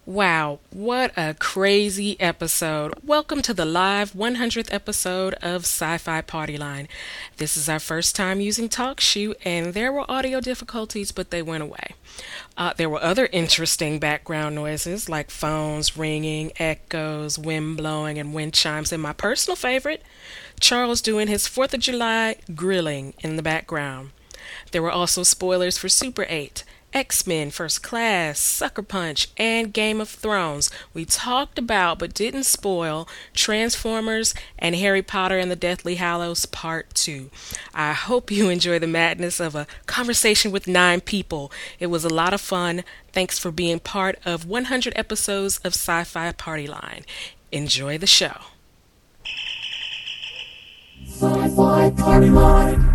Wow, what a crazy episode. Welcome to the live 100th episode of Sci-Fi Party Line. This is our first time using TalkShoe, and there were audio difficulties, but they went away. There were other interesting background noises like phones ringing, echoes, wind blowing, and wind chimes, and my personal favorite, Charles doing his 4th of July grilling in the background. There were also spoilers for Super 8, X-Men, First Class, Sucker Punch, and Game of Thrones. We talked about but didn't spoil Transformers and Harry Potter and the Deathly Hallows Part 2. I hope you enjoy the madness of a conversation with 9 people. It was a lot of fun. Thanks for being part of 100 episodes of Sci-Fi Party Line. Enjoy the show. Sci-Fi Party Line.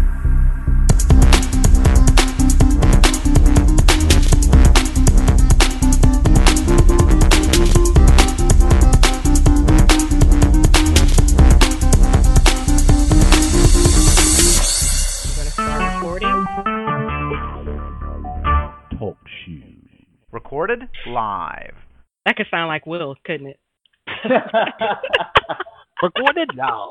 Recorded live. That could sound like Will, couldn't it? Recorded live.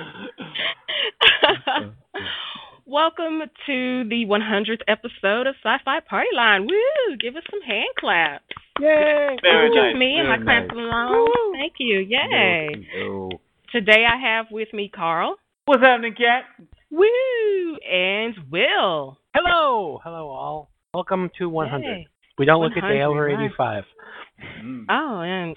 Welcome to the 100th episode of Sci-Fi Party Line. Woo! Give us some hand claps. Yay! Very nice. Just me and my claps along. Woo. Thank you. Yay! No. Today I have with me Carl. What's happening, Kat? Woo! And Will. Hello all. Welcome to 100. Yay. We don't look a day 100, over right. 85. Oh, and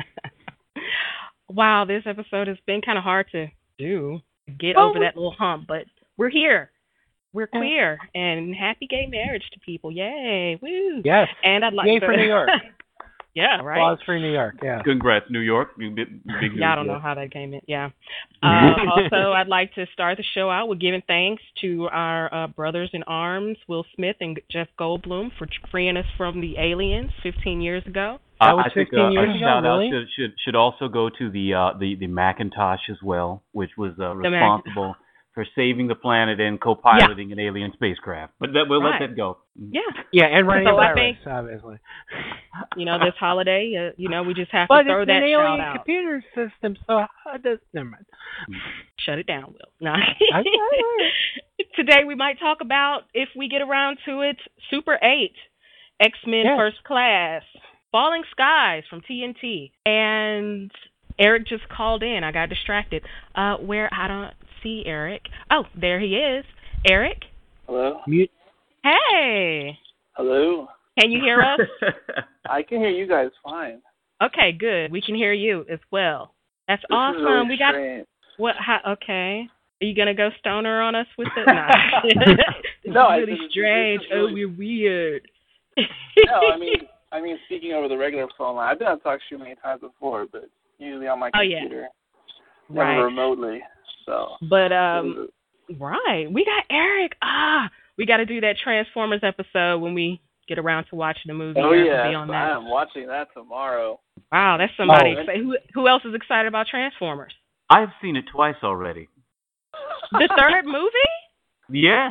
wow, this episode has been kind of hard to do, get over that little hump, but we're here. We're queer, and happy gay marriage to people. Yay, woo. Yes. And I'd like Yay to... for New York. Yeah, right. Applause for New York, yeah. Congrats, New York. Big yeah, I don't know how that came in. Yeah. Also, I'd like to start the show out with giving thanks to our brothers in arms, Will Smith and Jeff Goldblum, for freeing us from the aliens 15 years ago. That was I think 15 years a ago, shout really? out should also go to the Macintosh as well, which was responsible for saving the planet and co-piloting an alien spacecraft. But we'll let that go. Yeah. Yeah, and running So a I virus, think, obviously. This holiday, we just have but to throw it's that an shout alien out. computer system, so how does... Never mind. Shut it down, Will. No. Today we might talk about, if we get around to it, Super 8, X-Men First Class, Falling Skies from TNT, and Eric just called in. I got distracted. Where I don't see Eric. Oh, there he is. Eric? Hello? Mute. Hey! Hello? Can you hear us? I can hear you guys fine. Okay, good. We can hear you as well. That's This awesome. Is really We got strange. what? Okay. Are you gonna go stoner on us with it? No. This No, is really strange. this is really- We're weird. No, I mean, speaking over the regular phone line. I've been on TalkShoe many times before, but usually on my computer, never Right. remotely. So. But right, we got Eric. We got to do that Transformers episode when we get around to watching the movie. Oh yeah, be on that. I am watching that tomorrow. Wow, that's somebody. Oh. excited. Who else is excited about Transformers? I've seen it twice already. The third movie? Yes.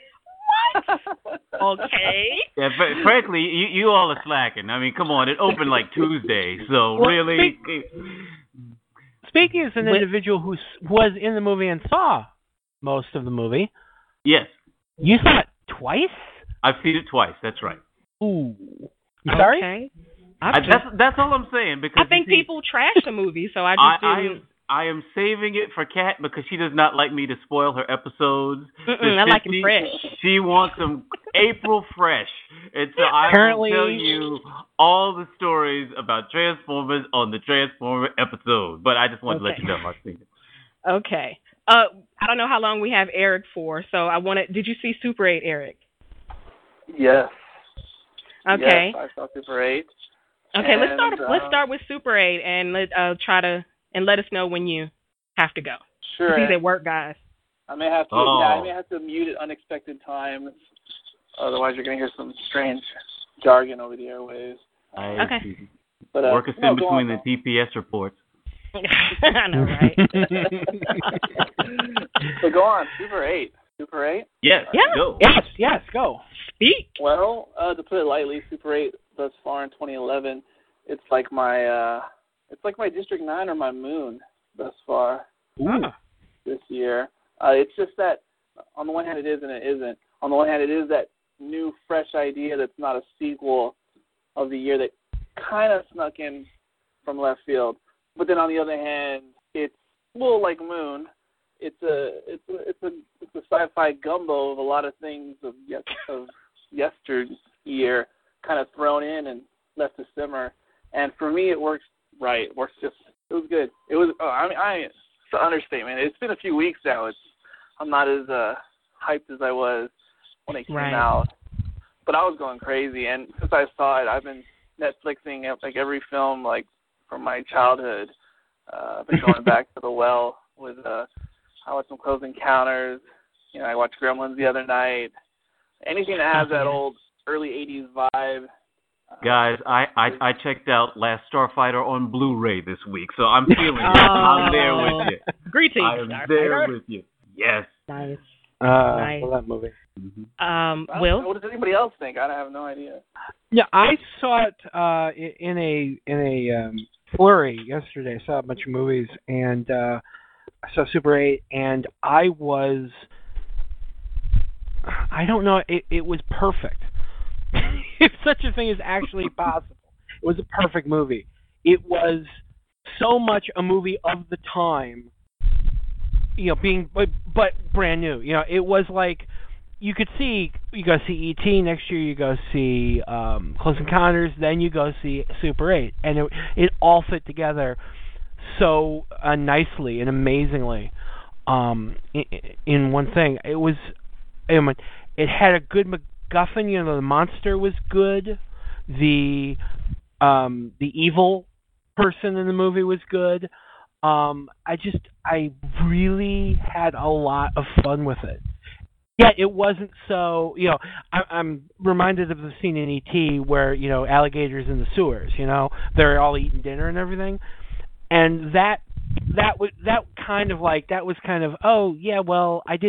Okay. Yeah, frankly, you all are slacking. I mean, come on, it opened like Tuesday, so really. Speaking as an individual who was in the movie and saw most of the movie, Yes, you saw it twice? I've seen it twice. That's right. Ooh. You sorry? Okay. That's all I'm saying, because I think you see, people trash the movie, so I just didn't. I am saving it for Kat because she does not like me to spoil her episodes. I like them fresh. She wants them April fresh. And so I Apparently- will tell you all the stories about Transformers on the Transformer episode. But I just wanted to let you know I've seen it. Okay. I don't know how long we have Eric for, so did you see Super 8, Eric? Yes. Okay. Yes, I saw Super 8. Okay, let's And, start with Super 8 and let us know when you have to go. Sure. These at work, guys. I may have to. Oh. Yeah, I may have to mute at unexpected times. Otherwise, you're gonna hear some strange jargon over the airwaves. Okay. But Work us no, in go between on, the TPS reports. I know, right? So go on, Super 8. Super 8? Yes, Yeah. go. Yes, go. Speak. Well, to put it lightly, Super 8 thus far in 2011 it's like my District 9 or my Moon thus far this year. It's just that on the one hand it is and it isn't. On the one hand, it is that new, fresh idea that's not a sequel of the year that kind of snuck in from left field. But then on the other hand, it's a little like Moon. It's a sci-fi gumbo of a lot of things of yesteryear kind of thrown in and left to simmer. And for me, it works right. It was good. It was. It's an understatement. It's been a few weeks now. I'm not as hyped as I was when it came out, but I was going crazy. And since I saw it, I've been Netflixing like every film like from my childhood. I've been going back to the well with. I watched some Close Encounters. I watched Gremlins the other night. Anything that has that old early '80s vibe. Guys, I checked out Last Starfighter on Blu-ray this week, so I'm feeling it. I'm there with you. Greetings, I am there with you. Yes. Nice. Nice. Love that movie. Mm-hmm. Will? What does anybody else think? I have no idea. Yeah, I saw it in a flurry yesterday. I saw a bunch of movies, and I saw Super 8, and I don't know, it was perfect. If such a thing is actually possible. It was a perfect movie. It was so much a movie of the time, but brand new. It was like you go see E.T. next year, you go see Close Encounters, then you go see Super 8, and it all fit together so nicely and amazingly in one thing. It had a good MacGuffin. The monster was good. The evil person in the movie was good. I really had a lot of fun with it. Yet it wasn't so. I'm reminded of the scene in E.T. where alligators in the sewers. They're all eating dinner and everything, and that was kind of oh yeah, well, I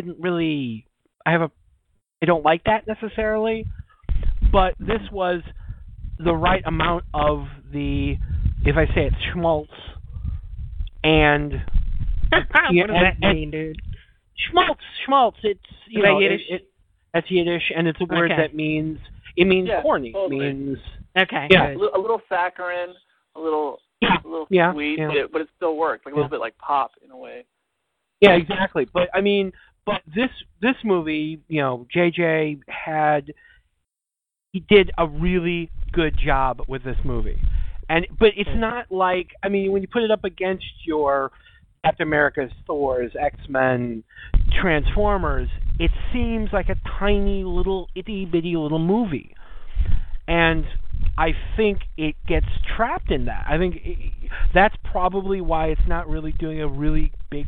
don't like that necessarily, but this was the right amount of the, if I say it, schmaltz, and what does that mean, dude? Schmaltz. It's Yiddish? That's Yiddish, and it's a word that means corny. Totally. It means okay, a little saccharine, a little sweet, but it still works, like a little bit like pop in a way. Yeah, exactly. But this movie, JJ he did a really good job with this movie, but it's not like, when you put it up against your Captain America's, Thor's, X-Men, Transformers, it seems like a tiny little itty bitty little movie, and I think it gets trapped in that. I think that's probably why it's not really doing a really big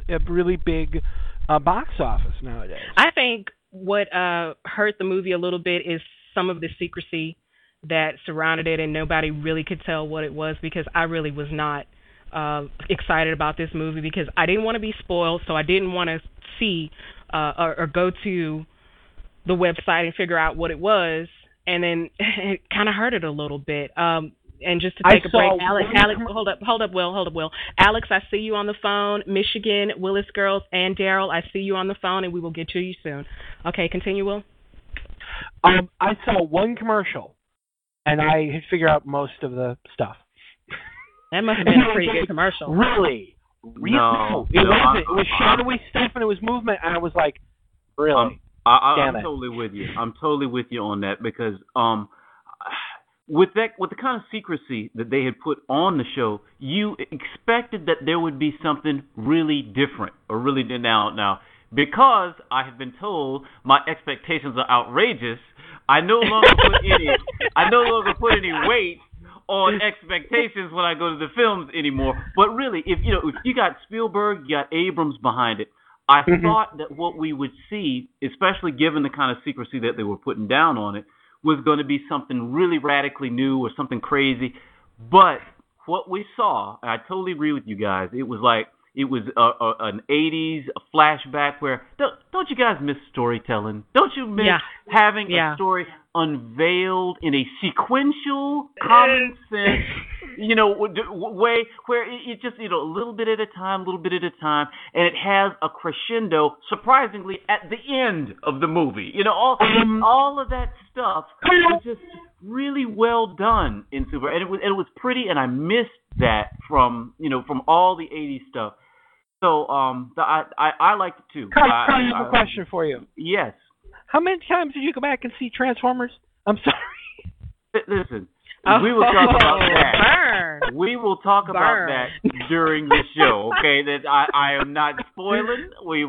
box office nowadays. I think what hurt the movie a little bit is some of the secrecy that surrounded it, and nobody really could tell what it was, because I really was not excited about this movie because I didn't want to be spoiled, so I didn't want to see or go to the website and figure out what it was, and then it kind of hurt it a little bit. And just to take a break, Alex, hold up, Will. Alex, I see you on the phone. Michigan, Willis Girls, and Daryl, I see you on the phone, and we will get to you soon. Okay, continue, Will. I saw one commercial, and I had figured out most of the stuff. That must have been a pretty good commercial. Really? No. It was shadowy stuff, and it was movement, and I was like, really? I'm totally with you. I'm totally with you on that, because with the kind of secrecy that they had put on the show, you expected that there would be something really different, or really now because I have been told my expectations are outrageous. I no longer put any weight on expectations when I go to the films anymore. But really, if you got Spielberg, you got Abrams behind it, I thought that what we would see, especially given the kind of secrecy that they were putting down on it, was going to be something really radically new or something crazy. But what we saw, and I totally agree with you guys, it was an 80s flashback where, don't you guys miss storytelling? Don't you miss having a story unveiled in a sequential, common sense way where it just a little bit at a time, and it has a crescendo, surprisingly, at the end of the movie. All of that stuff was just really well done in Super, and it was pretty, and I missed that from all the '80s stuff. So I liked it too. I have a question for you. Yes. How many times did you go back and see Transformers? I'm sorry. Listen, we will talk about that. Burn. We will talk about that during the show. Okay, that I am not spoiling.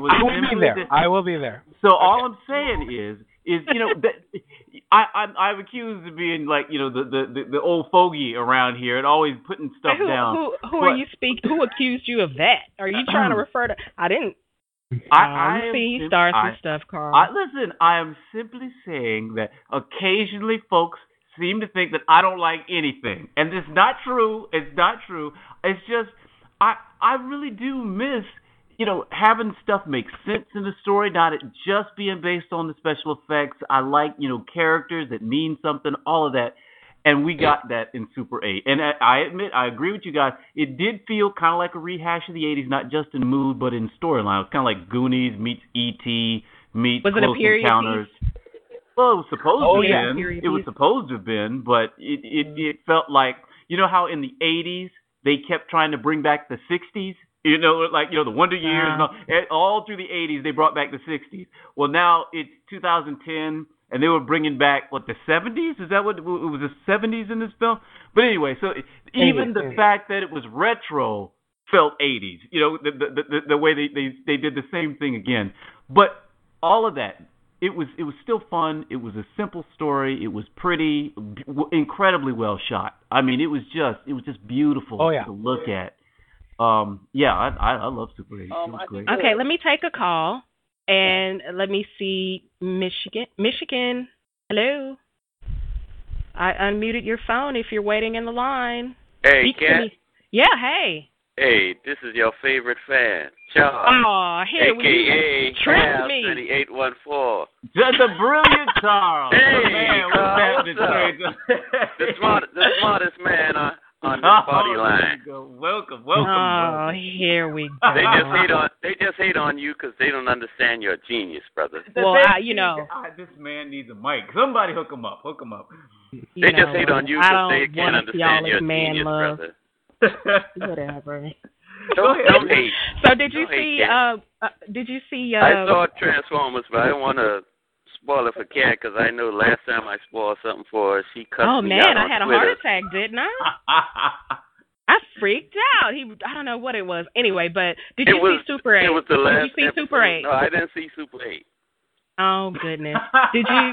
I will be there. So all I'm saying is that I'm accused of being like the old fogey around here and always putting stuff down. Who accused you of that? Are you trying to refer to? I didn't. I see you start some stuff, Carl. Listen, I am simply saying that occasionally folks seem to think that I don't like anything, and it's not true. It's not true. It's just I really do miss having stuff make sense in the story, not it just being based on the special effects. I like characters that mean something, all of that. And we got that in Super 8. And I admit, I agree with you guys. It did feel kind of like a rehash of the 80s, not just in mood, but in storyline. It was kind of like Goonies meets E.T. meets Close Encounters. Well, it was supposed to have been. It was supposed to have been, but it felt like, how in the 80s they kept trying to bring back the 60s? The Wonder Years, and all through the 80s they brought back the 60s. Well, now it's 2010. And they were bringing back, the 70s? Is that what it was, the 70s in this film? But anyway, so even the fact that it was retro felt 80s. The way they did the same thing again. But all of that, it was still fun. It was a simple story. It was pretty, incredibly well shot. I mean, it was just beautiful to look at. I love Super 8. It was great. Okay, let me take a call. And let me see, Michigan, hello. I unmuted your phone if you're waiting in the line. Hey, Kat. Yeah, hey. Hey, this is your favorite fan, Charles. Oh, here AKA we tricked me. 2814. Just a brilliant Charles. Hey, man, the smartest man on this party line. Welcome. Oh, here we go. They just hate on you because they don't understand you're a genius, brother. Well, this man needs a mic. Somebody hook him up. They just hate on you because they can't understand you're a genius, brother. Whatever. Don't hate. So did you see? I saw Transformers, but I don't want to spoil it for Kat because I know last time I spoiled something for her, she cut me out on Twitter. Oh man, I had a heart attack, didn't I? I freaked out. I don't know what it was. Anyway, but did you see Super 8? It was the last Did you see Super 8? No, I didn't see Super 8. Oh goodness. Did you?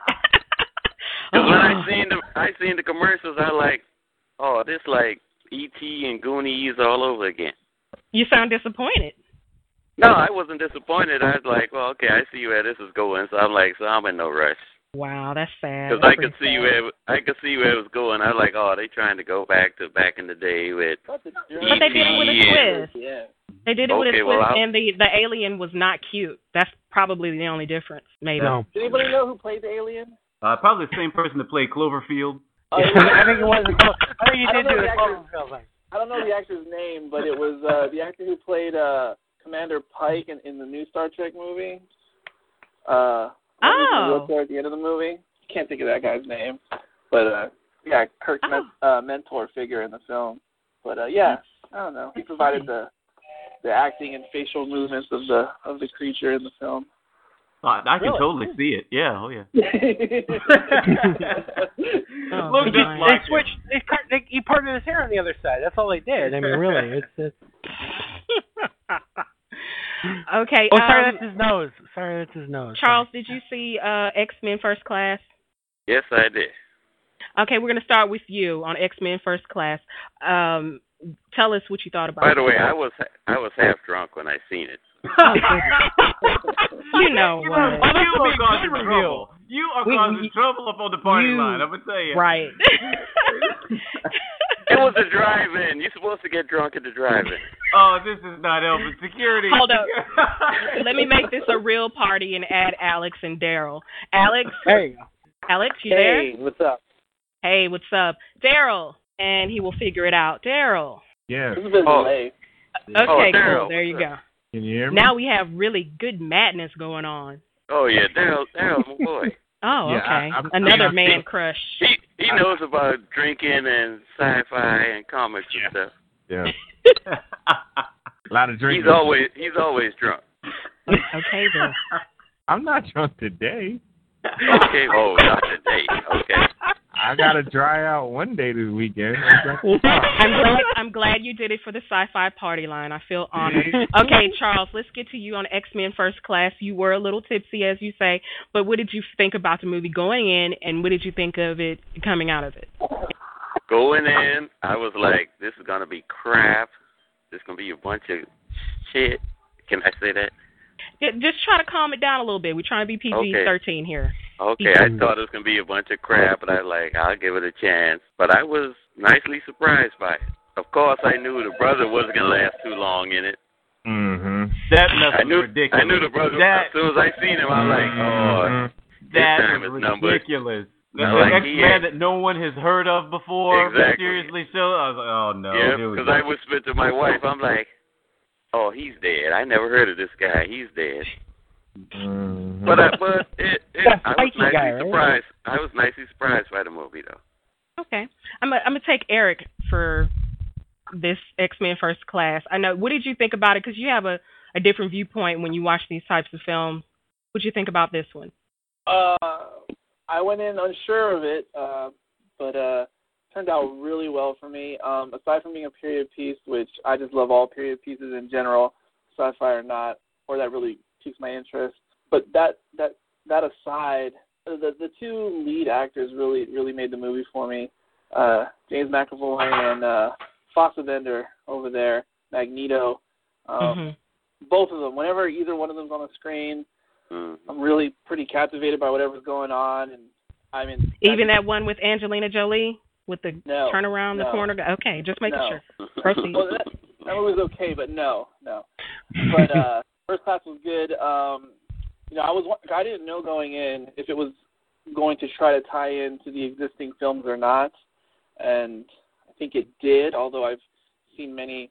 Because when I seen the commercials, I like, oh, this like E.T. and Goonies all over again. You sound disappointed. No, I wasn't disappointed. I was like, well, okay, I see where this is going. So I'm in no rush. Wow, that's sad. Because I could see where it was going. I was like, oh, they trying to go back in the day with. But they did it with a twist. Yeah. They did it with a twist, and the alien was not cute. That's probably the only difference, maybe. No. Does anybody know who played the alien? Probably the same person that played Cloverfield. I think it was. I think he did do the Cloverfield thing. I don't know the actor's name, but it was the actor who played Commander Pike in the new Star Trek movie. Wheelchair at the end of the movie. Can't think of that guy's name, but Kirk's mentor figure in the film. But I don't know. He provided the acting and facial movements of the creature in the film. I can totally see it. Yeah. Oh yeah. Look, they switched. He parted his hair on the other side. That's all they did. I mean, really, it's. Okay. Oh, sorry, that's his nose. Charles, did you see X-Men First Class? Yes, I did. Okay, we're going to start with you on X-Men First Class. Tell us what you thought about it. By the way, I was half drunk when I seen it. You know what? You are causing trouble up on the party line. I'm going to tell you. Right. It was a drive-in. You're supposed to get drunk at the drive-in. Oh, this is not helping security. Hold up. Let me make this a real party and add Alex and Daryl. Alex? There you go. Alex, you there? Hey, what's up? Hey, what's up? Daryl, and he will figure it out. Daryl. Yeah. This is a bit delayed. Okay, Daryl, cool. There you go. Can you hear me? Now we have really good madness going on. Oh yeah, Daryl's my boy. Oh, Yeah, okay. I'm- Another I'm- man crush. He knows about drinking and sci-fi and comics and stuff. Yeah. A lot of drinking. He's always drunk. Okay, then. I'm not drunk today. Okay, oh, not today. Okay. I gotta dry out one day this weekend. I'm glad you did it for the sci-fi party line. I feel honored. Okay, Charles, let's get to you on X-Men First Class. You were a little tipsy, as you say, but what did you think about the movie going in, and what did you think of it coming out of it? Going in, I was like, this is gonna be crap. This is gonna be a bunch of shit. Can I say that? Just try to calm it down a little bit. We're trying to be PG-13 here. Okay, I thought it was going to be a bunch of crap, but I'll give it a chance. But I was nicely surprised by it. Of course, I knew the brother wasn't going to last too long in it. Mm-hmm. That mess was ridiculous. I knew the brother, as soon as I seen him, I was like, oh, this time is ridiculous. Numbered. The X-Man that no one has heard of before. Exactly. Seriously, so I was like, oh no. Yeah, because I whispered to my wife, I'm like, oh, he's dead. I never heard of this guy. He's dead. Mm-hmm. But I was nicely surprised. I was nicely surprised by the movie, though. Okay, I'm gonna take Eric for this X-Men First Class. I know. What did you think about it? Because you have a different viewpoint when you watch these types of films. What did you think about this one? I went in unsure of it, but turned out really well for me. Aside from being a period piece, which I just love all period pieces in general, sci-fi or not, or that really piques my interest. But that aside, the two lead actors really made the movie for me. James McAvoy and Fassbender over there, Magneto. Both of them. Whenever either one of them's on the screen, I'm really pretty captivated by whatever's going on. And I mean, even that one with Angelina Jolie with the turnaround the corner. Okay, just making sure. Proceed. Well, that movie was okay, but no. But First Class was good. I didn't know going in if it was going to try to tie into the existing films or not, and I think it did. Although I've seen many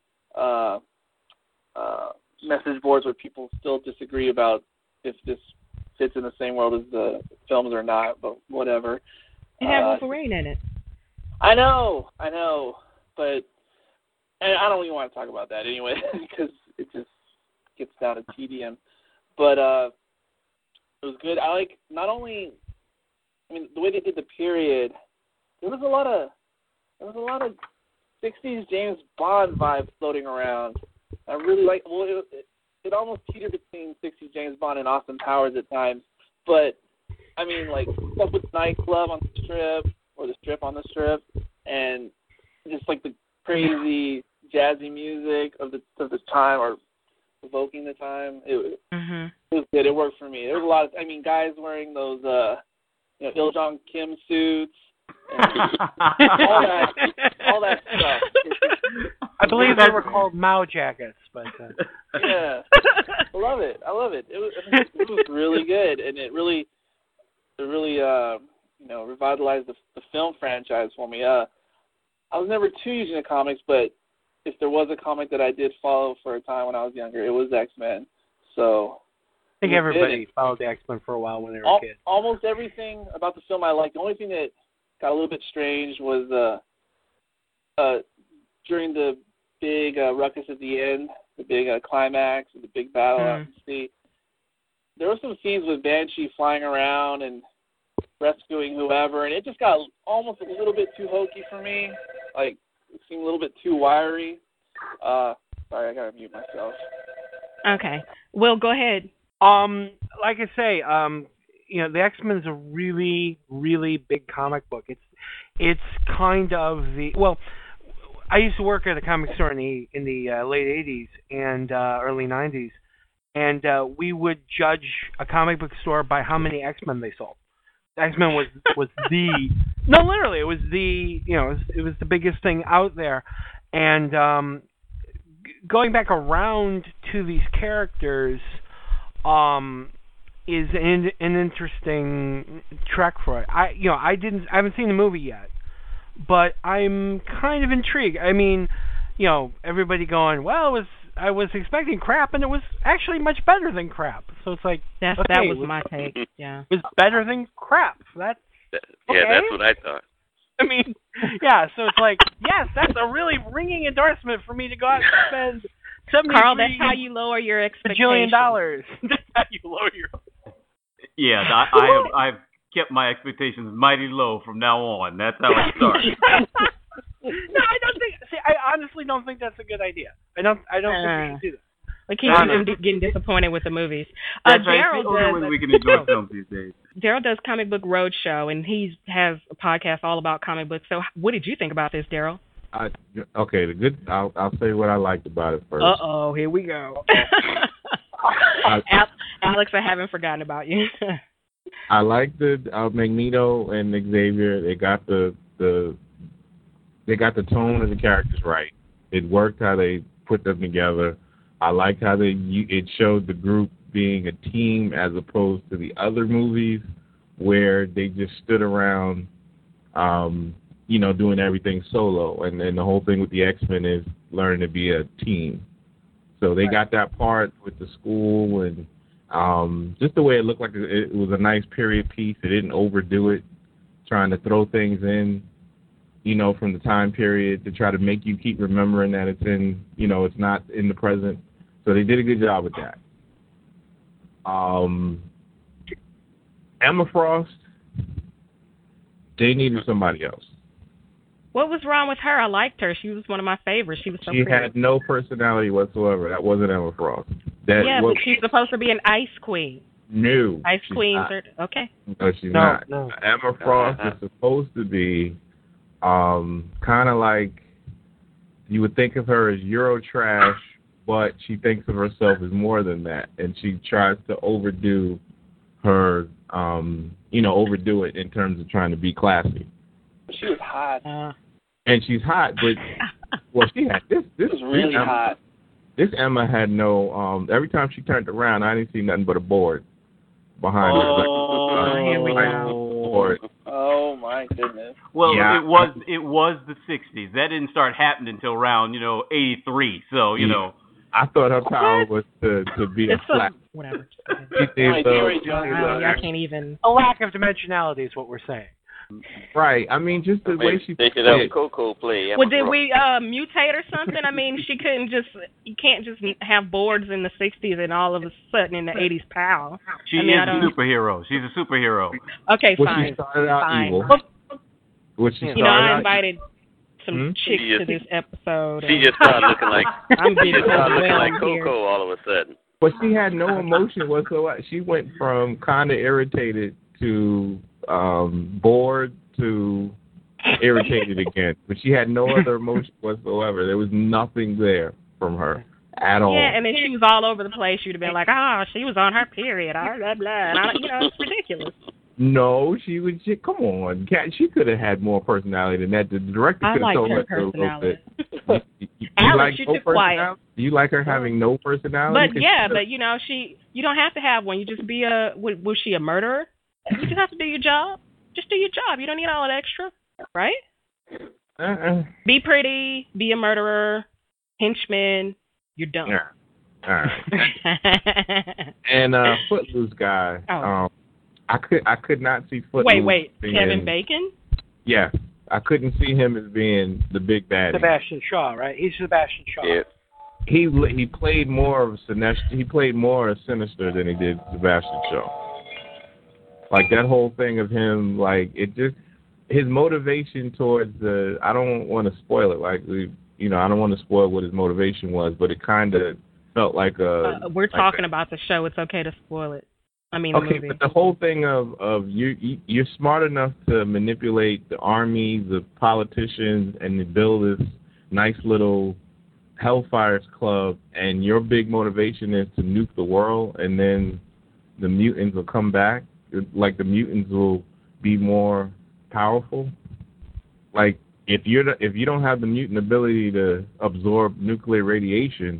message boards where people still disagree about if this fits in the same world as the films or not, but whatever. It had Wolverine in it. I know, but and I don't even want to talk about that anyway because it just gets down to tedium. But it was good. I like not only, the way they did the period. There was a lot of 60s James Bond vibes floating around. I really like. Well, it almost teetered between 60s James Bond and Austin Powers at times. But like stuff with nightclub on the strip or the strip on the strip, and just like the crazy jazzy music of the time or evoking the time. It was good. It worked for me. There was a lot of guys wearing those Il Jong Kim suits and all that stuff. I believe they were called Mao jackets, but yeah, I love it. It was really good, and it really revitalized the film franchise for me. I was never too huge into comics, but if there was a comic that I did follow for a time when I was younger, it was X-Men. So I think everybody followed the X-Men for a while when they were kids. Almost everything about the film I liked. The only thing that got a little bit strange was during the big ruckus at the end, the big climax, the big battle out at sea. There were some scenes with Banshee flying around and rescuing whoever, and it just got almost a little bit too hokey for me. Like, it seemed a little bit too wiry. Sorry, I gotta mute myself. Okay. Will, go ahead. Like I say, the X-Men is a really, really big comic book. It's kind of I used to work at a comic store in the late 80s and early 90s, and we would judge a comic book store by how many X-Men they sold. X-Men was literally, it was it was the biggest thing out there. And going back around to these characters is an interesting trek for it. I haven't seen the movie yet, but I'm kind of intrigued. I mean, you know, everybody going, well, I was expecting crap, and it was actually much better than crap. So it's like, that was my take. Yeah, it was better than crap. That's okay. Yeah, that's what I thought. I mean, yeah. So it's like, yes, that's a really ringing endorsement for me to go out and spend Carl, that's how you lower your expectations. $1 billion. That's how you lower your. Yeah, I've kept my expectations mighty low from now on. That's how I start. No, I don't think. See, I honestly don't think that's a good idea. I don't think we should do that. Like he's getting disappointed with the movies. That's right. It's the only way we can enjoy films these days. Daryl does Comic Book Roadshow, and he has a podcast all about comic books. So, what did you think about this, Daryl? Okay, I'll say what I liked about it first. Here we go. Alex, I haven't forgotten about you. I like the Magneto and Xavier. They got the tone of the characters right. It worked how they put them together. I liked how it showed the group being a team as opposed to the other movies where they just stood around, doing everything solo. And then the whole thing with the X-Men is learning to be a team. So they got that part with the school and just the way it looked like it was a nice period piece. It didn't overdo it, trying to throw things in, from the time period to try to make you keep remembering that it's in, it's not in the present. So they did a good job with that. Emma Frost, they needed somebody else. What was wrong with her? I liked her. She was one of my favorites. She was so pretty. Had no personality whatsoever. That wasn't Emma Frost. But she's supposed to be an ice queen. No. Ice queen. Okay. No, she's not. No. Emma Frost is supposed to be kind of like you would think of her as Eurotrash, but she thinks of herself as more than that, and she tries to overdo her, overdo it in terms of trying to be classy. She was hot. And she's hot, but she had this was really hot. This Emma had no. Every time she turned around, I didn't see nothing but a board behind her. Here we go. Board. Oh my goodness. Well, yeah. it was the '60s. That didn't start happening until around '83. So I thought her power was to be a flat. Whatever. I can't even. A lack of dimensionality is what we're saying. Right. I mean, just the way she. They should have Coco play. Well, did we mutate or something? I mean, you can't just have boards in the '60s and all of a sudden in the '80s, pal. She is a superhero. She's a superhero. Okay, fine. She started out evil. I invited some chicks to this episode. She just started looking like looking Coco all of a sudden. But she had no emotion whatsoever. She went from kind of irritated to bored to irritated again. But she had no other emotion whatsoever. There was nothing there from her at all. Yeah, and then she was all over the place. You'd have been like, she was on her period. Blah, blah, blah. It's ridiculous. No, come on. She could have had more personality than that. The director could have told her a little bit. Alex, you too quiet. Do you like her having no personality? But you don't have to have one. You just be was she a murderer? You just have to do your job. Just do your job. You don't need all that extra, right? Be pretty, be a murderer, henchman, you're done. Yeah. All right. And Footloose guy, I could not see Footloose. Wait, Kevin Bacon? Yeah, I couldn't see him as being the big baddie. Sebastian Shaw, right? He's Sebastian Shaw. Yeah. He played more of Sinister. He played more of Sinister than he did Sebastian Shaw. Like that whole thing of him, like his motivation towards I don't want to spoil it. Like I don't want to spoil what his motivation was, but it kind of felt like we're talking about the show. It's okay to spoil it. I mean, okay, the movie. But the whole thing of you're smart enough to manipulate the army, the politicians, and to build this nice little Hellfire's club, and your big motivation is to nuke the world, and then the mutants will come back. Like the mutants will be more powerful. Like if you don't have the mutant ability to absorb nuclear radiation,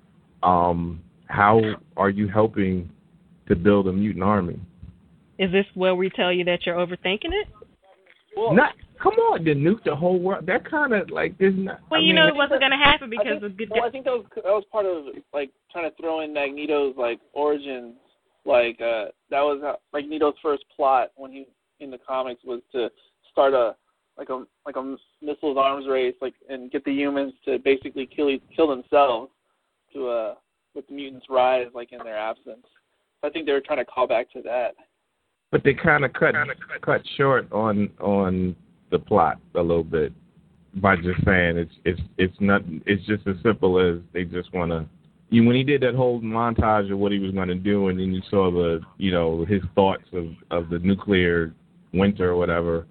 how are you helping to build a mutant army? Is this where we tell you that you're overthinking it? not. Come on, to nuke the whole world. That kind of like there's not. Well, it wasn't going to happen because of good. Well, I think that was part of like trying to throw in Magneto's like origins. Like that was Magneto's first plot when he in the comics was to start a missiles arms race and get the humans to basically kill themselves to let the mutants rise in their absence. So I think they were trying to call back to that. But they kind of cut short on the plot a little bit by just saying it's not. It's just as simple as they just want to. When he did that whole montage of what he was going to do, and then you saw his thoughts of the nuclear winter or whatever,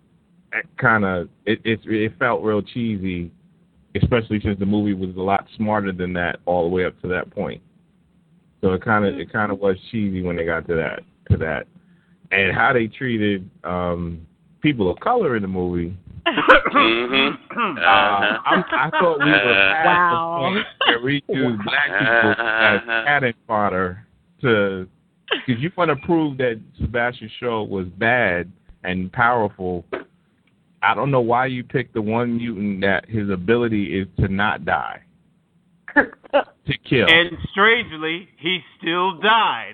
it felt real cheesy, especially since the movie was a lot smarter than that all the way up to that point. So it kind of was cheesy when they got to that, and how they treated people of color in the movie. I thought we were past the point where we use black people as cannon fodder because you want to prove that Sebastian Shaw was bad and powerful. I don't know why you picked the one mutant that his ability is to not die, to kill. And strangely, he still died.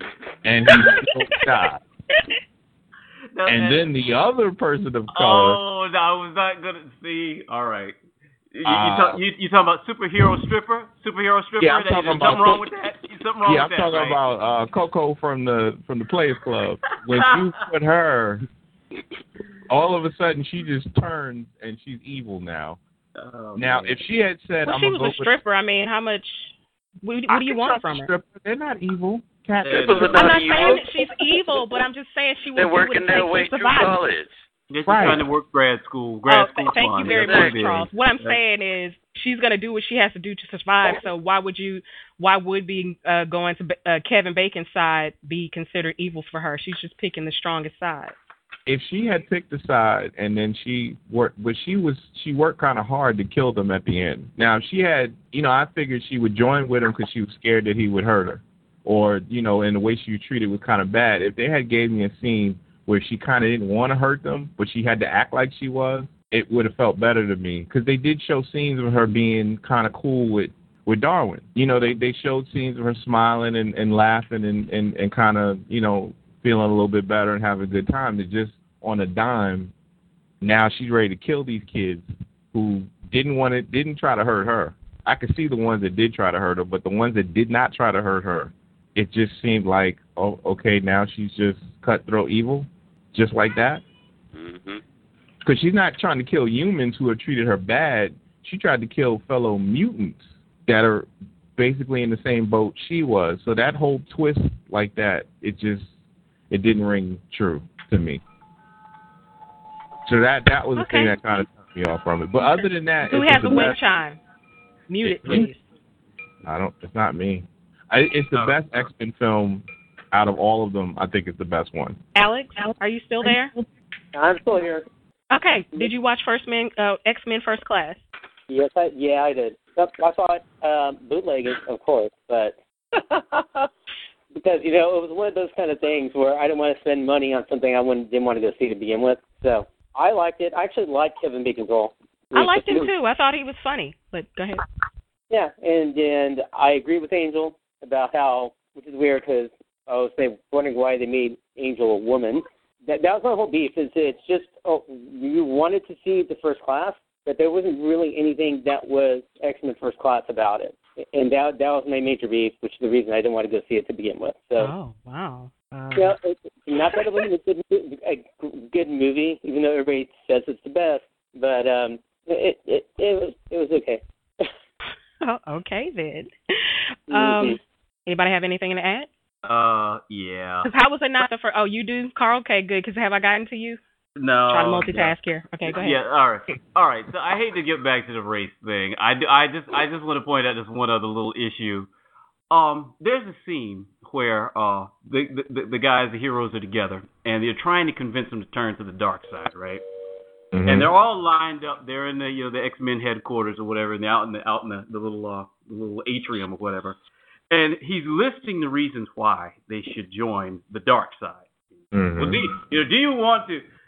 And then the other person of color. Oh, no, I was not going to see. All right. You talking about superhero stripper? Yeah, I'm talking about something wrong with that? Something wrong with I'm that, talking right? about Coco from the Players Club. When you put her, all of a sudden she just turns and she's evil now. Now, if she had said, "I'm she was a stripper," I mean, how much? What do you want from her? They're not evil. I'm not saying that she's evil, but I'm just saying she would. They're working their way through college. She's trying to work grad school. Thank you very much, Charles. What I'm saying is she's going to do what she has to do to survive. So why would going to Kevin Bacon's side be considered evil for her? She's just picking the strongest side. If she had picked a side and then she worked kind of hard to kill them at the end. Now, if she had, I figured she would join with him because she was scared that he would hurt her. Or, and the way she was treated was kind of bad. If they had gave me a scene where she kind of didn't want to hurt them, but she had to act like she was, it would have felt better to me. Because they did show scenes of her being kind of cool with Darwin. They showed scenes of her smiling and laughing and kind of, feeling a little bit better and having a good time. It's just on a dime, now she's ready to kill these kids who didn't try to hurt her. I could see the ones that did try to hurt her, but the ones that did not try to hurt her, it just seemed like, oh, okay, now she's just cutthroat evil, just like that. Because she's not trying to kill humans who have treated her bad. She tried to kill fellow mutants that are basically in the same boat she was. So that whole twist like that, it didn't ring true to me. So that was the thing that kind of took me off from it. But other than that, who has a wind chime? Mute it, please. It's not me. It's the best X-Men film out of all of them. I think it's the best one. Alex, are you still there? I'm still here. Okay. Did you watch X-Men First Class? Yes, I did. I saw it bootlegged, of course, but because it was one of those kind of things where I didn't want to spend money on something I didn't want to go see to begin with. So I liked it. I actually liked Kevin Bacon's role. I liked him too. I thought he was funny. But go ahead. Yeah, and I agree with Angel about how, which is weird because I was wondering why they made Angel a woman. That was my whole beef. It's just you wanted to see the First Class, but there wasn't really anything that was X-Men First Class about it. And that was my major beef, which is the reason I didn't want to go see it to begin with. So, oh, wow. Not that it wasn't a good movie, even though everybody says it's the best, but it was okay. Oh, okay, then. Anybody have anything to add? Yeah. Because how was it not the first? Oh, you do, Carl? Okay, good. Because have I gotten to you? No. Try to multitask here. Okay, go ahead. Yeah, all right. So I hate to get back to the race thing. I just want to point out this one other little issue. There's a scene where the guys, the heroes, are together, and they're trying to convince them to turn to the dark side, right? Mm-hmm. And they're all lined up. They're in the X-Men headquarters or whatever, and they're out in the little atrium or whatever. And he's listing the reasons why they should join the dark side. Mm-hmm. Well, do you want to?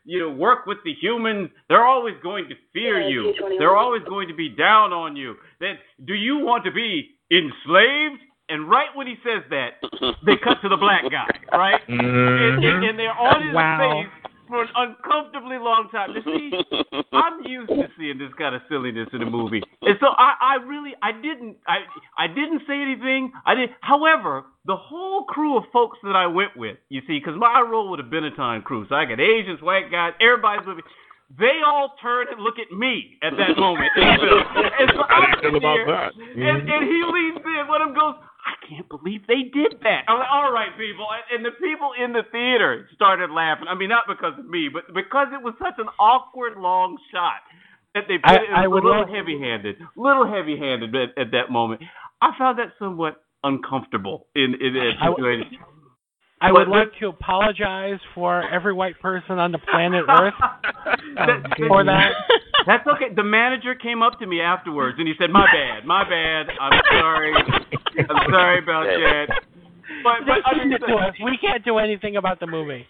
work with the humans. They're always going to fear you. They're always going to be down on you. Then, do you want to be enslaved? And right when he says that, they cut to the black guy, right? And they're on his face for an uncomfortably long time. You see, I'm used to seeing this kind of silliness in a movie, and so I didn't say anything. However, the whole crew of folks that I went with, you see, because my role would have been a Benetton crew, so I got Asians, white guys, everybody's with me. They all turn and look at me at that moment. And so I'm sitting there, and he leans in. One of them goes, I can't believe they did that. I'm like, all right, people. And the people in the theater started laughing. I mean, not because of me, but because it was such an awkward, long shot that they put it a little heavy-handed at that moment. I found that somewhat uncomfortable in that situation. I would like to apologize for every white person on the planet Earth for that. That's okay. The manager came up to me afterwards and he said, my bad. I'm sorry about that. But we can't do anything about the movie.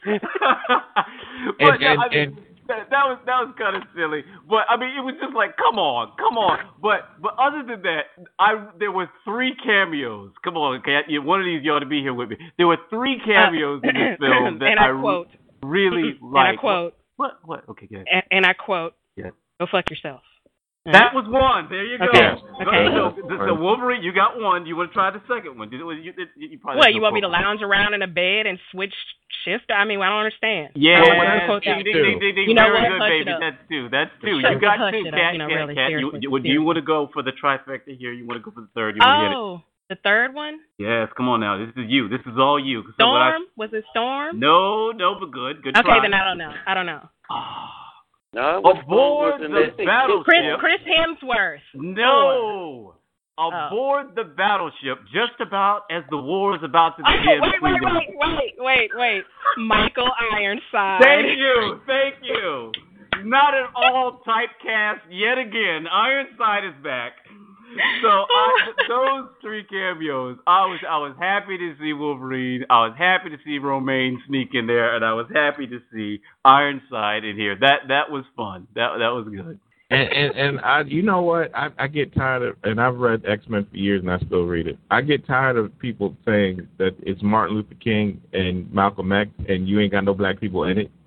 That was kind of silly, but I mean, it was just like, come on. But other than that, there were 3 cameos. Come on, okay, one of these you ought to be here with me. There were 3 cameos in this film that I quote, really liked. And I quote. What? Okay, go ahead. And I quote. Yeah. Go fuck yourself. That was one. There you go. Okay. So Wolverine, you got one. You want to try the second one? You want me to lounge around in a bed and switch shifts? I mean, I don't understand. Yeah. You know what? Very good, baby. That's two. You got 2. Cat. Do you want to go for the trifecta here? You want to go for the third? The third one? Yes. Come on now. This is you. This is all you. Storm? Was it Storm? No, but good. Good try. Okay, then I don't know. No, aboard the battleship. Chris Hemsworth. No. Aboard the battleship, just about as the war is about to begin. Wait. Michael Ironside. Thank you. Not at all typecast yet again. Ironside is back. So those 3 cameos, I was happy to see Wolverine. I was happy to see Romaine sneak in there, and I was happy to see Ironside in here. That was fun. That was good. And I, you know what? I get tired of, and I've read X-Men for years, and I still read it. I get tired of people saying that it's Martin Luther King and Malcolm X, and you ain't got no black people in it.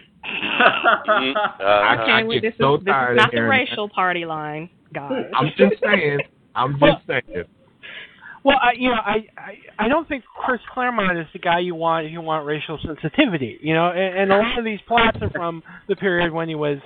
This is not the racial party line, guys. I'm just saying. Well, I don't think Chris Claremont is the guy you want if you want racial sensitivity. And a lot of these plots are from the period when he was,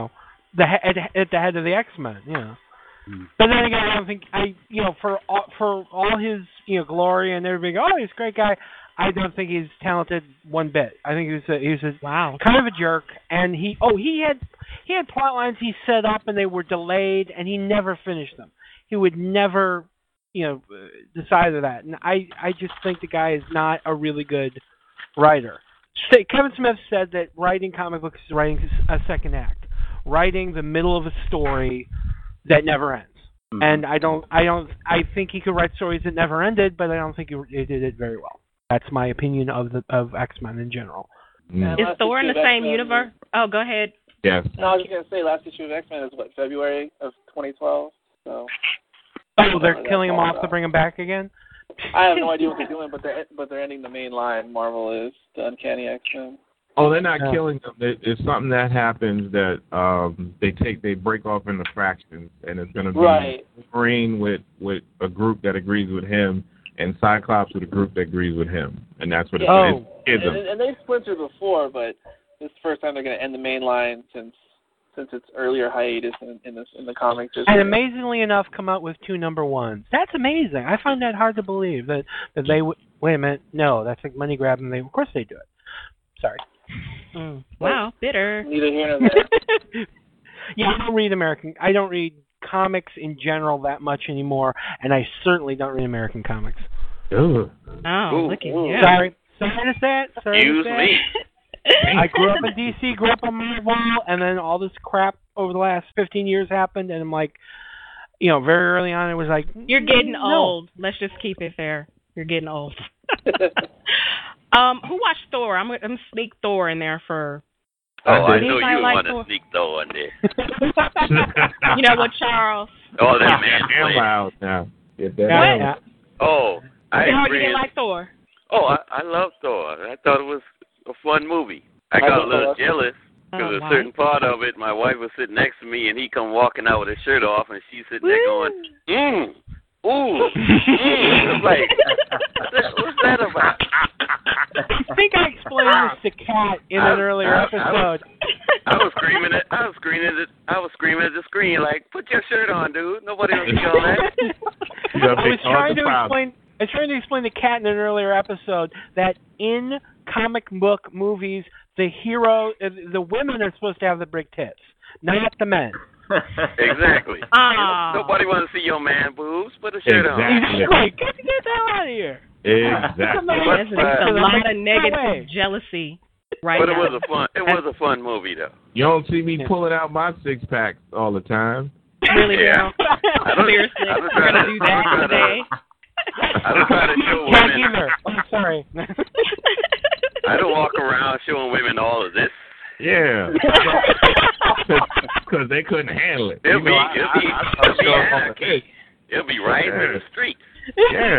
at the head of the X-Men. But then again, I don't think for all his glory and everybody go, oh, he's a great guy. I don't think he's talented one bit. I think he was kind of a jerk, and he had plot lines he set up and they were delayed, and he never finished them. He would never, decide of that, and I just think the guy is not a really good writer. Kevin Smith said that writing comic books is writing a second act, writing the middle of a story that never ends. Mm-hmm. And I think he could write stories that never ended, but I don't think he did it very well. That's my opinion of X-Men in general. Is Thor in the same universe? Oh, go ahead. Yes. No, I was just going to say, last issue of X-Men is, February of 2012? So. Oh, they're killing him off to bring him back again? I have no idea what they're doing, but they're ending the main line. Marvel is the Uncanny X-Men. Oh, they're not killing them. It's something that happens that they break off into fractions, and it's going to be Wolverine with a group that agrees with him, and Cyclops with a group that agrees with him, and that's what it's and they splintered before, but this is the first time they're going to end the main line since its earlier hiatus in the comics. And amazingly enough, come out with 2 number ones. That's amazing. I find that hard to believe that they would. Wait a minute, no, that's like money grab, and of course they do it. Sorry. Wow, bitter. Neither here nor there. Yeah, I don't read comics in general that much anymore, and I certainly don't read American comics. Ooh. Oh, look at you. Sorry to say it. Excuse me. I grew up in DC, grew up on Marvel, and then all this crap over the last 15 years happened, and I'm like, very early on, it was like, you're getting old. Let's just keep it fair. You're getting old. Who watched Thor? I'm gonna sneak Thor in there for Oh, I know Anybody you like want to Thor? sneak Thor in there. You know what, Charles? All that Damn man loud now. Get that What? out. Oh, I How you agree. didn't like Thor? Oh, I love Thor. I thought it was a fun movie. I got a little jealous because Oh, a why? certain part of it, my wife was sitting next to me, and he come walking out with his shirt off, and she's sitting there going, ooh. I'm like, what's that about? I think I explained this to Kat in an earlier episode. I was screaming at the screen like, put your shirt on, dude. Nobody will see all that. I was trying to explain to Kat in an earlier episode that in comic book movies, the hero, the women are supposed to have the big tits, not the men. Exactly. Nobody wants to see your man boobs. Put a shirt on. Like, get the hell out of here. Exactly. There's a lot of negative jealousy right but now. it was a fun movie though. You don't see me pulling out my 6-pack all the time. Really, Yeah. Daryl? Seriously, we're gonna do that today. I don't try to show Can't women. either. I'm sorry. I don't walk around showing women all of this. Yeah. Because they couldn't handle it. It'll be anarchy. It'll be right in the street. Yeah.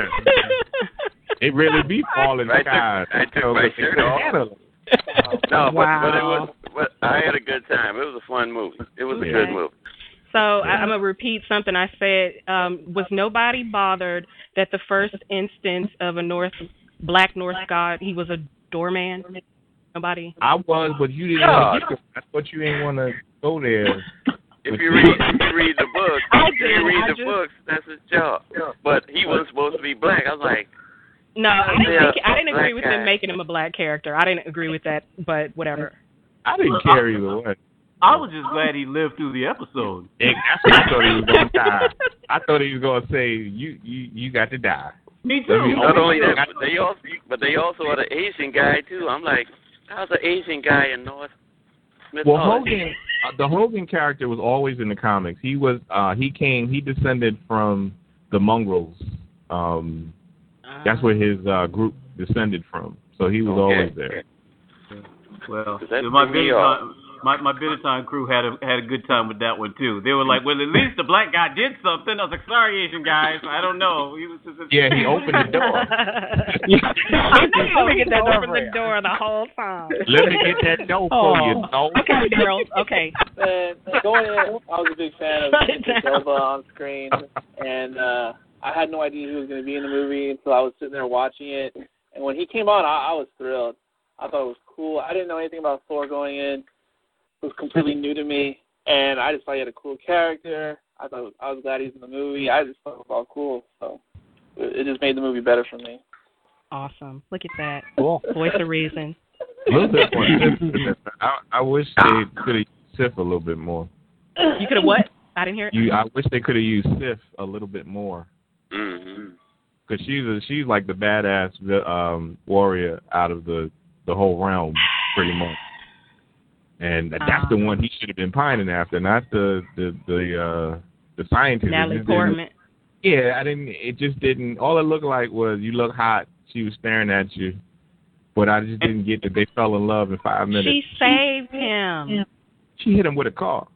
It really be falling skies. I took my shirt off. No, but I had a good time. It was a fun movie. It was a good movie. So I'm going to repeat something I said. Was nobody bothered that the first instance of a black Norse god, he was a doorman? Nobody? I was, but you didn't want to. That's what you didn't want to go there. If you read the book, books, that's his job. But he wasn't supposed to be black. I was like, no, I didn't agree with them making him a black character. I didn't agree with that, but whatever. I didn't care either way. I was just glad he lived through the episode. That's what I thought he was going to die. I thought he was going to say, you got to die. Me too. Not only that, but they also had an Asian guy too. I'm like, how's an Asian guy in North? Well, Hogan, the Hogan character was always in the comics. He descended from the Mongrels. That's where his group descended from. So he was always there. Well, my Benetton crew had a good time with that one too. They were like, well, at least the black guy did something. I was like, sorry, Asian guys, I don't know. He was just he opened the door. Let me get that door. Open the door the whole time. Let me get that door for you. Okay, girls. Okay. Going in, I was a big fan of Idris Elba on screen, and I had no idea he was going to be in the movie until I was sitting there watching it. And when he came on, I was thrilled. I thought it was cool. I didn't know anything about Thor going in. It was completely new to me, and I just thought he had a cool character. I was glad he's in the movie. I just thought it was all cool, so it just made the movie better for me. Awesome. Look at that. Cool. Voice of reason. A little bit more. I wish they could have used Sif a little bit more. You could have what? I didn't hear it. I wish they could have used Sif a little bit more. Mm-hmm. Because she's like the badass warrior out of the whole realm, pretty much. And that's the one he should have been pining after, not the scientist. Natalie Portman. Yeah, it just didn't. All it looked like was you look hot. She was staring at you, but I just didn't get that they fell in love in 5 minutes. She saved him. She hit him with a car.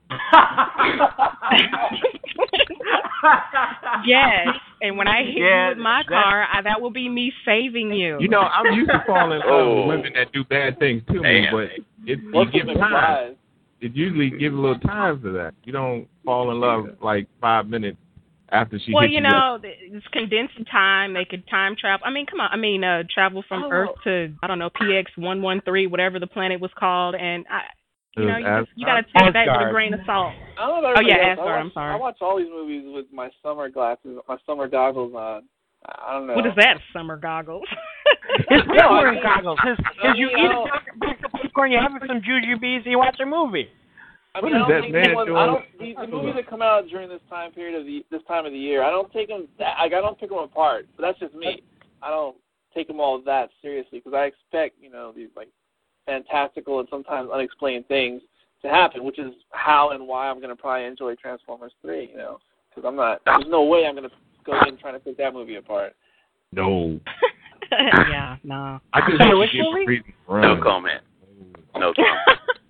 Yes, and when I hit you with my car, that will be me saving you. You know, I'm used to falling in love with women that do bad things to me, but you give time. It usually gives a little time for that. You don't fall in love like 5 minutes after she hits you. Well, it's condensed time. They could time travel. I mean, come on. I mean, travel from Earth to, I don't know, PX-113, whatever the planet was called, and you got to take that with a grain of salt. Asgard. I'm sorry. I watch all these movies with my summer glasses, my summer goggles on. I don't know. What is that, summer goggles? His popcorn goggles. Because you eat a box of popcorn, you have some jujubes, and you watch a movie. I mean, the movies that come out during this time period this time of the year, I don't take them. I don't pick them apart. But that's just me. I don't take them all that seriously because I expect these like fantastical and sometimes unexplained things to happen, which is how and why I'm going to probably enjoy Transformers 3. Because I'm not. There's no way I'm going to go in trying to pick that movie apart. No. Yeah, no. I just no comment. No comment.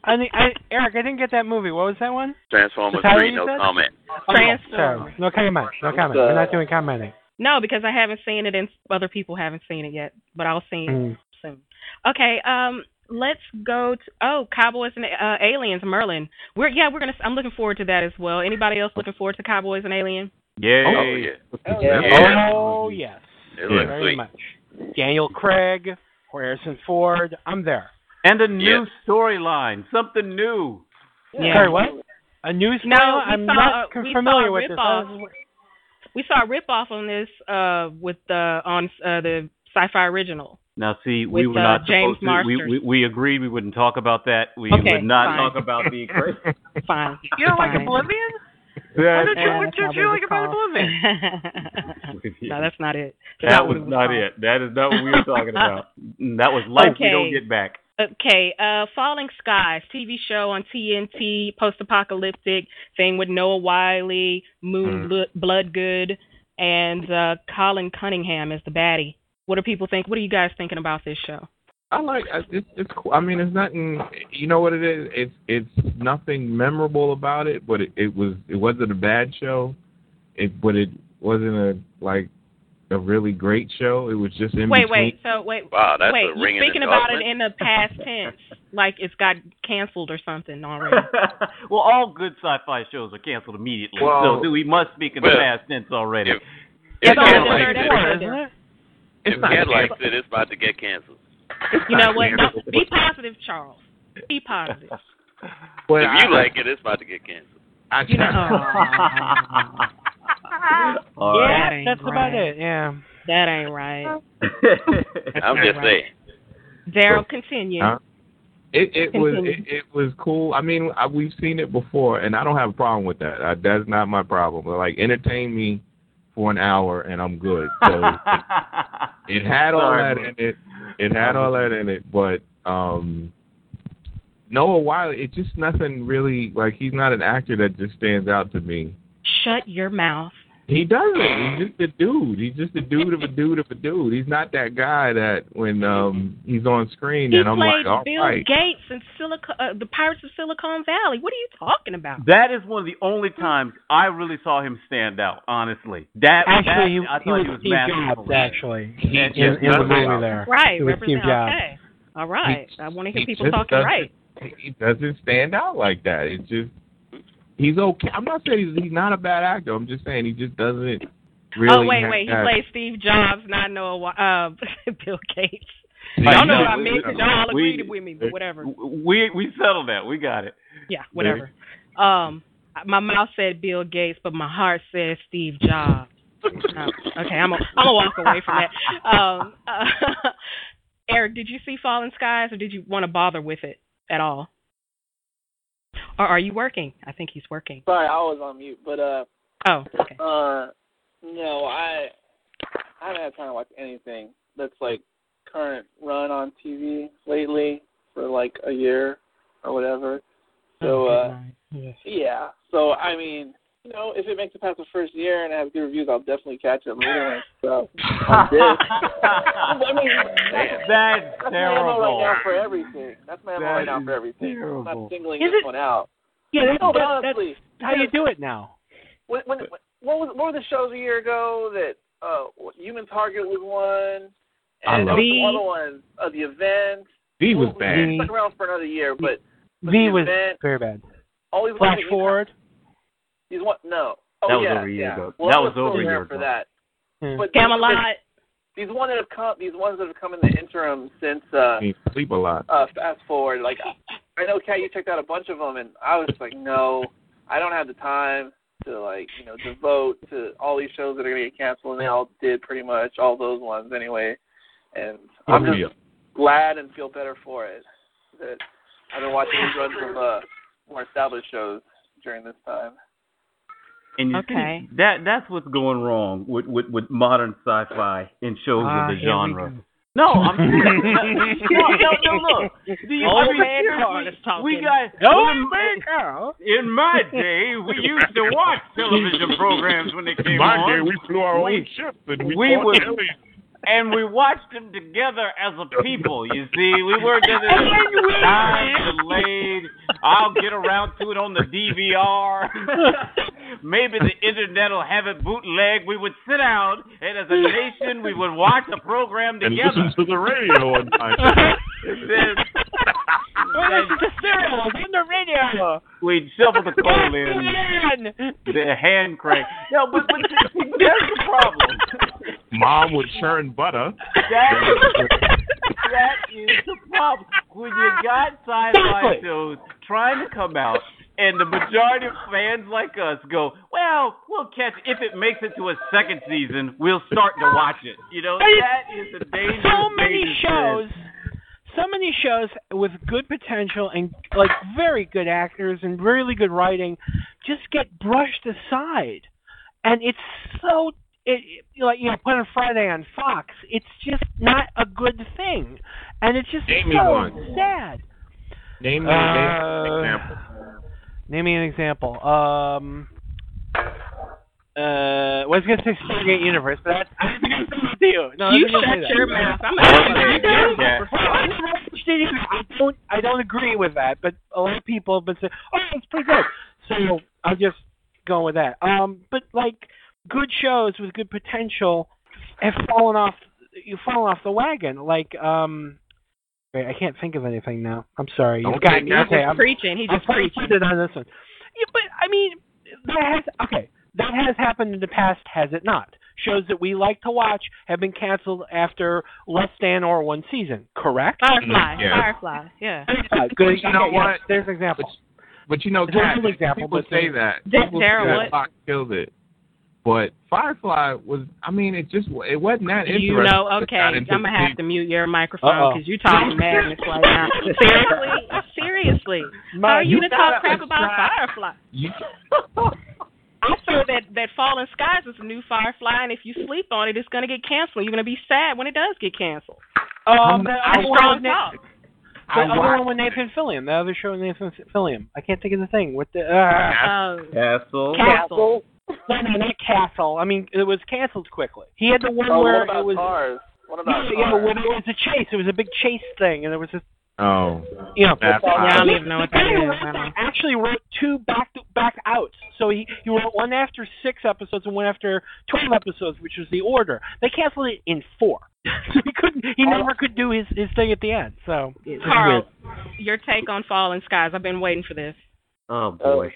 Eric, I didn't get that movie. What was that one? Transformers Tyler, 3, you no said? comment. Transformers. No comment. No comment. We're not doing commenting. No, because I haven't seen it and other people haven't seen it yet, but I'll see it soon. Okay, let's go to Cowboys and Aliens, Merlin. I'm looking forward to that as well. Anybody else looking forward to Cowboys and Aliens? Yeah. Oh, yeah. Yeah. Oh, yes. It looks Very sweet. much. Daniel Craig, Harrison Ford. I'm there. And a new storyline, something new. Yeah. Sorry, what? A new story? I'm not familiar with this. We saw a ripoff on this on the Sci-Fi Original. Now, see, we With, were not James supposed to. We agreed we wouldn't talk about that. We would not talk about the crazy. Fine. You don't like Oblivion? What did you like about Oblivion? No, that's not it. That was not it. That is not what we were talking about. That was Life We Don't Get Back. Okay, Falling Skies, TV show on TNT, post-apocalyptic thing with Noah Wyle, Bloodgood, and Colin Cunningham as the baddie. What do people think? What are you guys thinking about this show? I like it's cool. I mean, it's nothing. You know what it is? It's nothing memorable about it, but it wasn't a bad show. But it wasn't a really great show. It was just in between. Wow, that's a ringing you're speaking about it in the past tense, like it's got canceled or something already. Well, all good sci-fi shows are canceled immediately, so we must speak in the past tense already. If Ken likes it, it's about to get canceled. You know what? No, be positive, Charles. Be positive. Well, if you like it, it's about to get canceled. Yeah, that's about it. Yeah, that ain't right. I'm just saying. Daryl, continue. It was cool. I mean, we've seen it before, and I don't have a problem with that. That's not my problem. Like, entertain me for an hour, and I'm good. So it had all that in it. It had all that in it, but Noah Wyle, it's just nothing really. Like, he's not an actor that just stands out to me. Shut your mouth. He doesn't. He's just a dude. He's just a dude of a dude of a dude. He's not that guy that when he's on screen and I'm like, all Bill right. Gates in the Pirates of Silicon Valley. What are you talking about? That is one of the only times I really saw him stand out. Honestly, I thought he was Steve masterful. Jobs, actually, in in the movie there. Right. He was Steve Jobs. Okay. All right. I want to hear people just talking right. He doesn't stand out like that. It's just he's okay. I'm not saying he's not a bad actor. I'm just saying he just doesn't really. Oh wait. He played Steve Jobs, not Noah. Bill Gates. I don't know what I meant. Y'all agreed with me, but whatever. We settled that. We got it. Yeah, whatever. My mouth said Bill Gates, but my heart said Steve Jobs. Okay, I'm gonna walk away from that. Eric, did you see Fallen Skies, or did you want to bother with it at all? Or are you working? I think he's working. Sorry, I was on mute, but Oh, okay. no, I haven't had time to watch anything that's like current run on TV lately for like a year or whatever. So yeah. So I mean, you know, if it makes it past the first year and it has good reviews, I'll definitely catch it later. So I mean, that's terrible. right now for everything. That's my MO right now for everything. Terrible. I'm not singling this one out. Yeah, no, but honestly, that's how you do it now. What were the shows a year ago that Human Target was one, and there were some other ones. The Event. V was bad. Stuck around for another year, but V was very bad. Flash Forward. He's one. No. That was over a year ago. Well, that was over a year for ago. that. But Camelot. These ones that have come in the interim since. He sleep a lot. Fast forward, like I know, Kat, you checked out a bunch of them, and I was just like, no, I don't have the time to devote to all these shows that are gonna get canceled, and they all did pretty much all those ones anyway. And I'm just glad and feel better for it that I've been watching these runs of more established shows during this time. And you see, that's what's going wrong with modern sci-fi and shows of the genre. No, I'm serious. No, look. Old man Carl is talking. In my day, we used to watch television programs when they came on. In my day, we flew our own ships and we And we watched them together as a people, you see. We weren't just time delayed. I'll get around to it on the DVR. Maybe the internet will have it bootleg. We would sit down, and as a nation, we would watch the program together. And listen to the radio one time. On the radio. We'd shovel the coal in. The hand crank. No, but that's the problem. Mom would churn butter. That is the problem. When you got sci-fi shows trying to come out, and the majority of fans like us go, well, we'll catch it. If it makes it to a second season, we'll start to watch it. You know, that is the dangerous. So many shows with good potential and like very good actors and really good writing just get brushed aside, and it's so. Put on Friday on Fox. It's just not a good thing, and it's just sad. Name me an example. Name me an example. I was gonna say Stargate Universe, but I didn't to you. No, you shut your mouth. I don't agree with that, but a lot of people have been saying, "Oh, it's pretty good." So I'll just go with that. But like. Good shows with good potential have fallen off. You've fallen off the wagon. Like, wait, I can't think of anything now. I'm sorry. You've got me. Okay, He's preaching. He just preaching on this one. Yeah, but I mean, that has happened in the past, has it not? Shows that we like to watch have been canceled after less than or one season. Correct? Firefly. Yeah. Good. You know what? There's an example. But you know, people say that. People say that Fox killed it. But Firefly was, it wasn't that interesting. You know, okay, I'm going to have to mute your microphone because you're talking madness right now. Seriously. How are you to talk crap about Firefly? I saw that Fallen Skies is a new Firefly, and if you sleep on it, it's going to get canceled. You're going to be sad when it does get canceled. Strong talk. The other one with Nathan Fillion. The other show with Nathan Fillion. I can't think of the thing. With the Castle. No, not Castle. I mean, it was canceled quickly. He had the one where it was. Cars? What about Cars? Yeah, when it was a chase. It was a big chase thing, and there was a. Oh. I don't even know what that is. He actually wrote two back outs. So he wrote one after 6 episodes and one after 12 episodes, which was the order. They canceled it in 4. So he never could do his thing at the end. So Carl, your take on Fallen Skies. I've been waiting for this. Oh boy.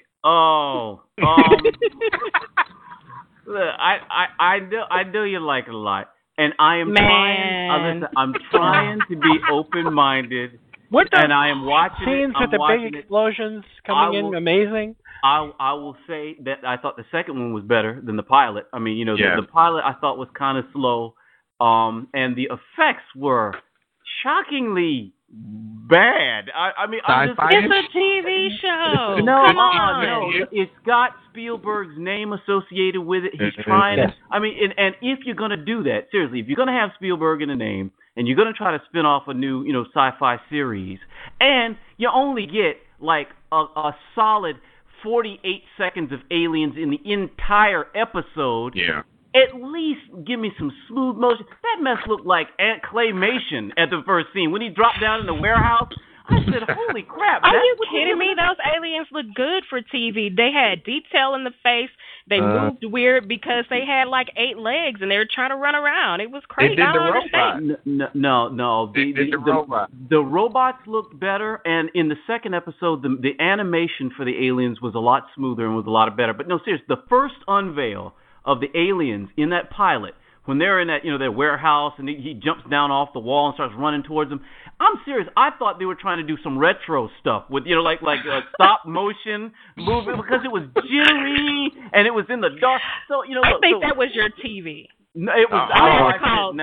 Look, I know you like it a lot, and I am trying. I'm trying to be open-minded, and I am watching scenes with the big explosions coming in. Amazing. I will say that I thought the second one was better than the pilot. I mean, the pilot I thought was kind of slow, and the effects were shockingly bad. It's a TV show. No, it's got Spielberg's name associated with it. He's trying to. And if you're gonna do that, seriously, if you're gonna have Spielberg in the name, and you're gonna try to spin off a new, sci-fi series, and you only get like a solid 48 seconds of aliens in the entire episode. Yeah. At least give me some smooth motion. That mess looked like claymation at the first scene. When he dropped down in the warehouse, I said, holy crap. Are you kidding me? Those aliens look good for TV. They had detail in the face. They moved weird because they had like 8 legs and they were trying to run around. It was crazy. They did the robot. No. The robots looked better, and in the second episode, the animation for the aliens was a lot smoother and was a lot better. But no, seriously, the first unveil of the aliens in that pilot, when they're in that, their warehouse, and he jumps down off the wall and starts running towards them. I'm serious. I thought they were trying to do some retro stuff with, like stop motion movement, because it was jittery and it was in the dark. So, I think that was your TV. No, it was. I'm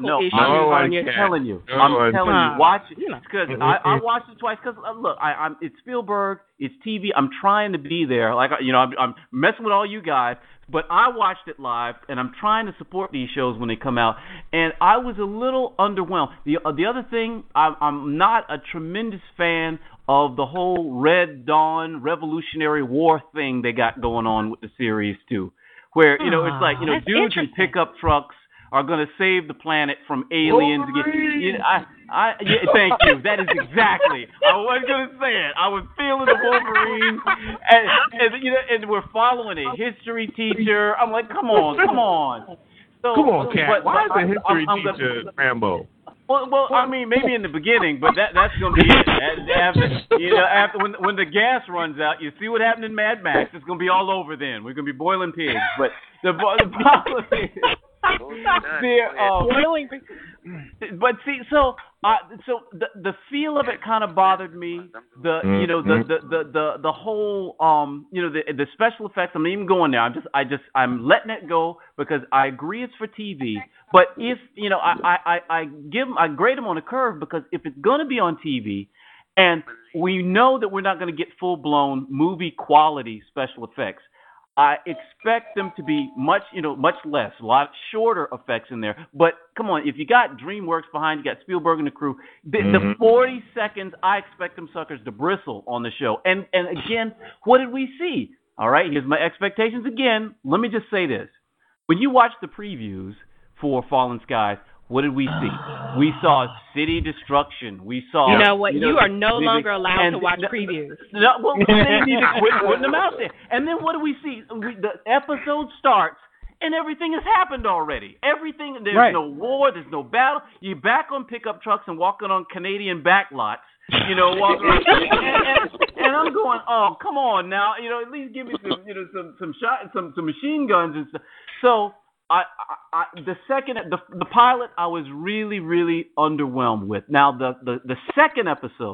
telling you, watch it, because I watched it twice. Because look, it's Spielberg, it's TV. I'm trying to be there. Like I'm messing with all you guys, but I watched it live, and I'm trying to support these shows when they come out. And I was a little underwhelmed. The other thing, I'm not a tremendous fan of the whole Red Dawn Revolutionary War thing they got going on with the series too. Where, it's like, dudes in pickup trucks are going to save the planet from aliens. Thank you. That is exactly. I wasn't going to say it. I was feeling the Wolverine, and we're following a history teacher. I'm like, come on. So, come on, Cat. Why is a history I'm teacher Rambo? Well, I mean, maybe in the beginning, but that's going to be it. After when the gas runs out, you see what happened in Mad Max. It's going to be all over then. We're going to be boiling pigs. But the problem is, boiling pigs. But see, so the feel of it kind of bothered me. The whole the special effects. I'm not even going there. I'm letting it go because I agree it's for TV. But if I grade them on a curve because if it's going to be on TV, and we know that we're not going to get full blown movie quality special effects. I expect them to be much less, a lot shorter effects in there. But come on, if you got DreamWorks behind, you got Spielberg and the crew, the 40 seconds, I expect them suckers to bristle on the show. And again, what did we see? All right, here's my expectations again. Let me just say this. When you watch the previews for Fallen Skies, what did we see? We saw city destruction. We saw... You know what? You are no longer allowed to watch previews. No, well, they need to quit putting them out there. And then what do we see? The episode starts, and everything has happened already. Everything, there's no war, there's no battle. You're back on pickup trucks and walking on Canadian backlots. Walking around. And I'm going, oh, come on now. At least give me some machine guns and stuff. So... the pilot I was really, really underwhelmed with. Now the second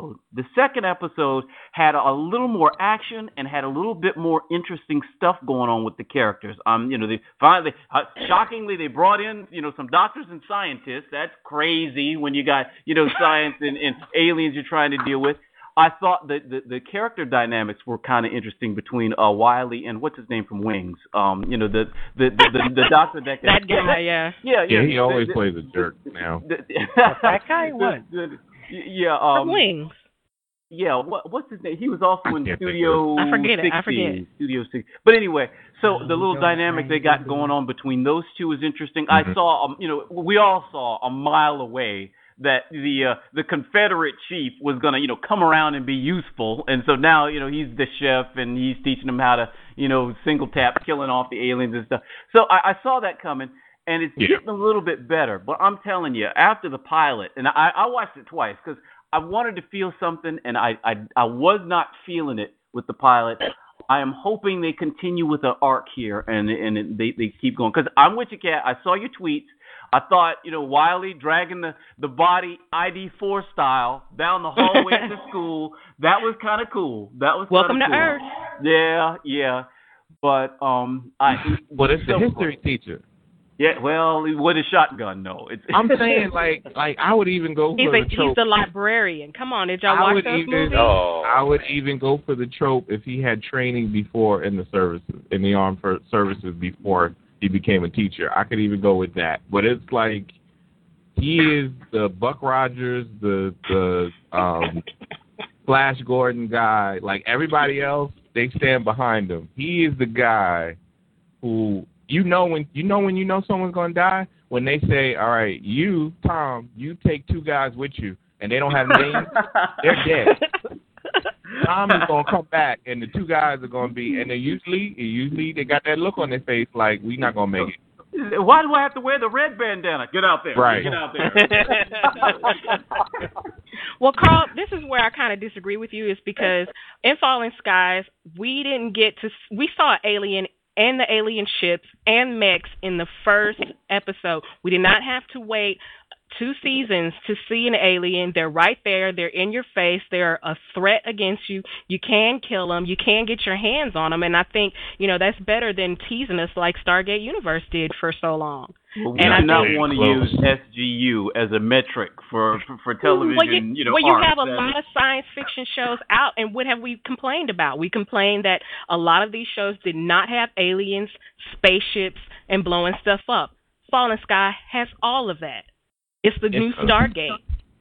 episode had a little more action and had a little bit more interesting stuff going on with the characters. They finally, shockingly, they brought in some doctors and scientists. That's crazy when you got science and aliens you're trying to deal with. I thought that the character dynamics were kind of interesting between Wiley and what's his name from Wings. The doctor that guy. Yeah. He always plays a jerk now. That guy what? From Wings. Yeah, what's his name? He was also in Studio 60. I forget. Studio 60. But anyway, so the little dynamic they got going on between those two was interesting. I saw, we all saw a mile away that the Confederate chief was going to, come around and be useful. And so now, he's the chef and he's teaching them how to, single tap, killing off the aliens and stuff. So I saw that coming, and it's getting a little bit better. But I'm telling you, after the pilot, and I watched it twice because I wanted to feel something, and I was not feeling it with the pilot. I am hoping they continue with the arc here, and they keep going. Because I'm with you, Kat. I saw your tweets. I thought, Wiley dragging the body ID4 style down the hallway to school, that was kind of cool. That was Welcome to cool. Earth. Yeah. But but it's the history teacher. Yeah, well, with a shotgun, no. I'm saying, like I would even go for the trope. He's the librarian. Come on, did y'all watch those movies? I would even go for the trope if he had training before in the services, in the armed services before he became a teacher. I could even go with that. But it's like he is the Buck Rogers, the Flash Gordon guy. Like everybody else, they stand behind him. He is the guy who when you know someone's gonna die, when they say, all right, you, Tom, you take two guys with you and they don't have names, they're dead. Tom is gonna come back, and the two guys are gonna be, and they usually they got that look on their face like we not gonna make it. Why do I have to wear the red bandana? Get out there! Right. Get out there! Well, Carl, this is where I kind of disagree with you. Is because in Fallen Skies we saw Alien and the alien ships and mechs in the first episode. We did not have to wait 2 seasons to see an alien. They're right there. They're in your face. They're a threat against you. You can kill them. You can get your hands on them. And I think, that's better than teasing us like Stargate Universe did for so long. Well, we do not want to use SGU as a metric for television. You have a lot of science fiction shows out, and what have we complained about? We complained that a lot of these shows did not have aliens, spaceships, and blowing stuff up. Fallen Sky has all of that. It's the new Stargate.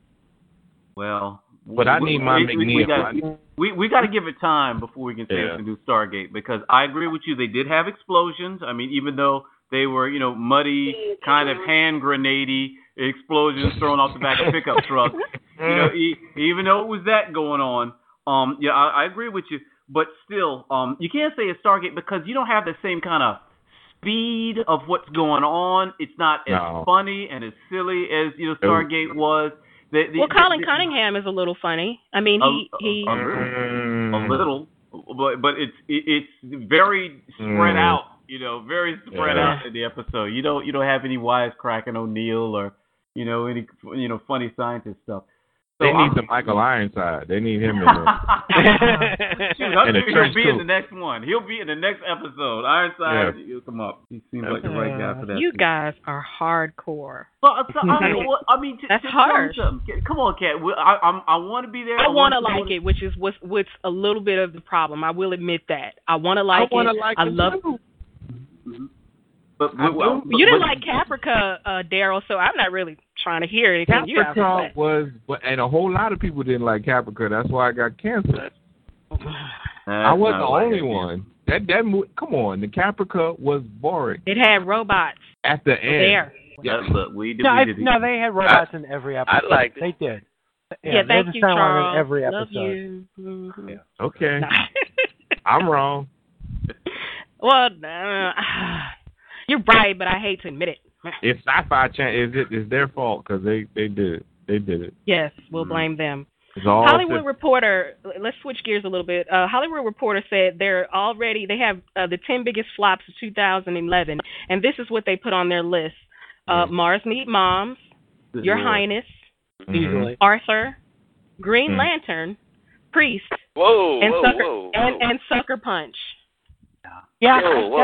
Well, but I need my McNeil. We got to give it time before we can say it's the new Stargate, because I agree with you. They did have explosions. I mean, even though They were, muddy, kind of hand grenade-y explosions thrown off the back of pickup trucks. Even though it was that going on, I agree with you. But still, you can't say it's Stargate because you don't have the same kind of speed of what's going on. It's not as funny and as silly as Stargate was. Colin Cunningham is a little funny. I mean, he a little, but it's very spread out. Very spread out in the episode. You don't have any wisecracking O'Neill or any funny scientist stuff. So they need the Michael Ironside. They need him in there. He'll be in the next one. He'll be in the next episode. Ironside, he'll come up. He seems like the right guy for that. You guys are hardcore. I mean, that's hard. Come on, Kat. I want to be there. I want to like it, which is what's a little bit of the problem. I will admit that. I want to like it. I love it. But you didn't like Caprica, Daryl, so I'm not really trying to hear anything you have to say. And a whole lot of people didn't like Caprica. That's why I got canceled. I wasn't the only one. That come on, the Caprica was boring. It had robots at the end. There. Yeah, look, we did. No, they had robots in every episode. I liked it. They did. Yeah, thank you, Charles. In every Love episode. you. Yeah. Okay. I'm wrong. Well, you're right, but I hate to admit it. It's Sci-Fi Channel. It's their fault because they did it. They did it. Yes, we'll blame them. Hollywood Reporter, let's switch gears a little bit. Hollywood Reporter said they have the 10 biggest flops of 2011, and this is what they put on their list. Mars Need Moms, Your Highness, Arthur, Green Lantern, Priest, and Sucker Punch. Yeah,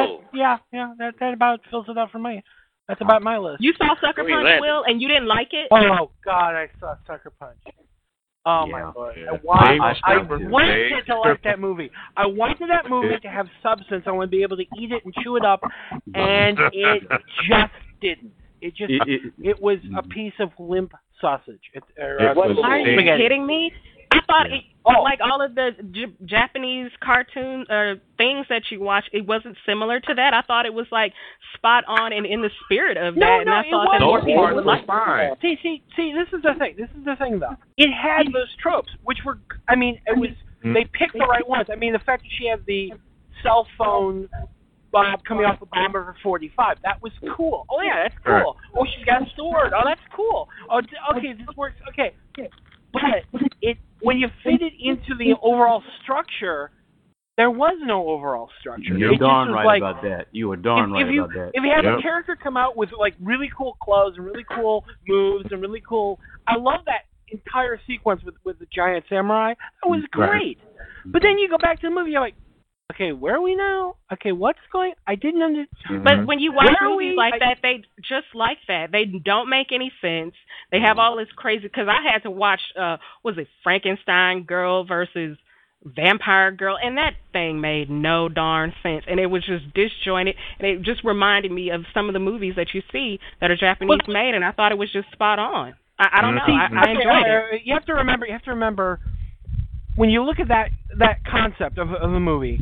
that about fills it out for me. That's about my list. You saw Sucker Punch, Will, and you didn't like it? Oh, God, I saw Sucker Punch. Oh, my Lord. I wanted to like that movie. I wanted that movie to have substance. I want to be able to eat it and chew it up, and it just didn't. It was a piece of limp sausage. Are you kidding me? I thought like all of the Japanese cartoons or things that you watch, it wasn't similar to that. I thought it was like spot on and in the spirit of that. And I thought that more people would like it. See, this is the thing. This is the thing, though. It had those tropes, which were, I mean, it was. They picked the right ones. I mean, the fact that she had the cell phone coming off the bottom of her 45, that was cool. Oh yeah, that's cool. Oh, she's got a sword. Oh, that's cool. Oh, okay, this works. Okay. But when you fit it into the overall structure, there was no overall structure. You're darn right about that. You were darn right about that. If you have a character come out with like really cool clothes and really cool moves and really cool, I love that entire sequence with the giant samurai. That was great. But then you go back to the movie, you're like, okay, where are we now? Okay, what's going? I didn't understand. But when you watch movies like that, they just like that. They don't make any sense. They have all this crazy. Because I had to watch, was it Frankenstein Girl versus Vampire Girl, and that thing made no darn sense, and it was just disjointed, and it just reminded me of some of the movies that you see that are Japanese made, and I thought it was just spot on. I don't know. I enjoyed it. You have to remember. When you look at that concept of a movie,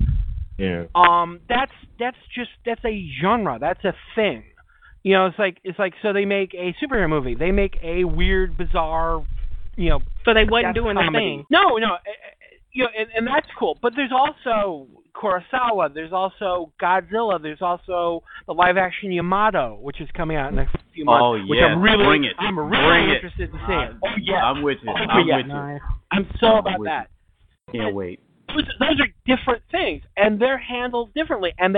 that's a genre. That's a thing. You know, it's like so they make a superhero movie. They make a weird, bizarre, So they wasn't doing the thing. No. And that's cool. But there's also Kurosawa. There's also Godzilla. There's also the live-action Yamato, which is coming out in a few months. Oh, yeah. Which I'm really interested to see it. Oh, yeah. I'm with you. I'm so about that. Can't wait. Those are different things, and they're handled differently, and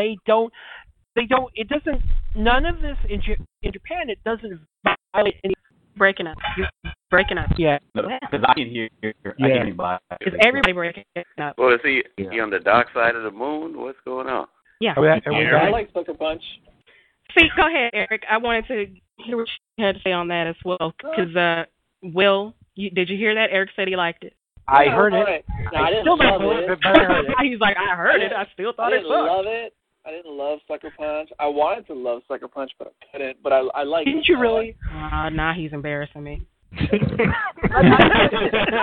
none of this in Japan, it doesn't violate any. Breaking up. Yeah. Because I can hear. I can't buy. Is everybody breaking up? Well, is he on the dark side of the moon? What's going on? Yeah. I like Sucker Punch. See, go ahead, Eric. I wanted to hear what you had to say on that as well. Because, Will, did you hear that? Eric said he liked it. I heard it. No, I didn't love it. He's like, I heard it. I still thought it sucked. I didn't love it. I didn't love Sucker Punch. I wanted to love Sucker Punch, but I couldn't. But I liked it. Didn't you really? Now he's embarrassing me.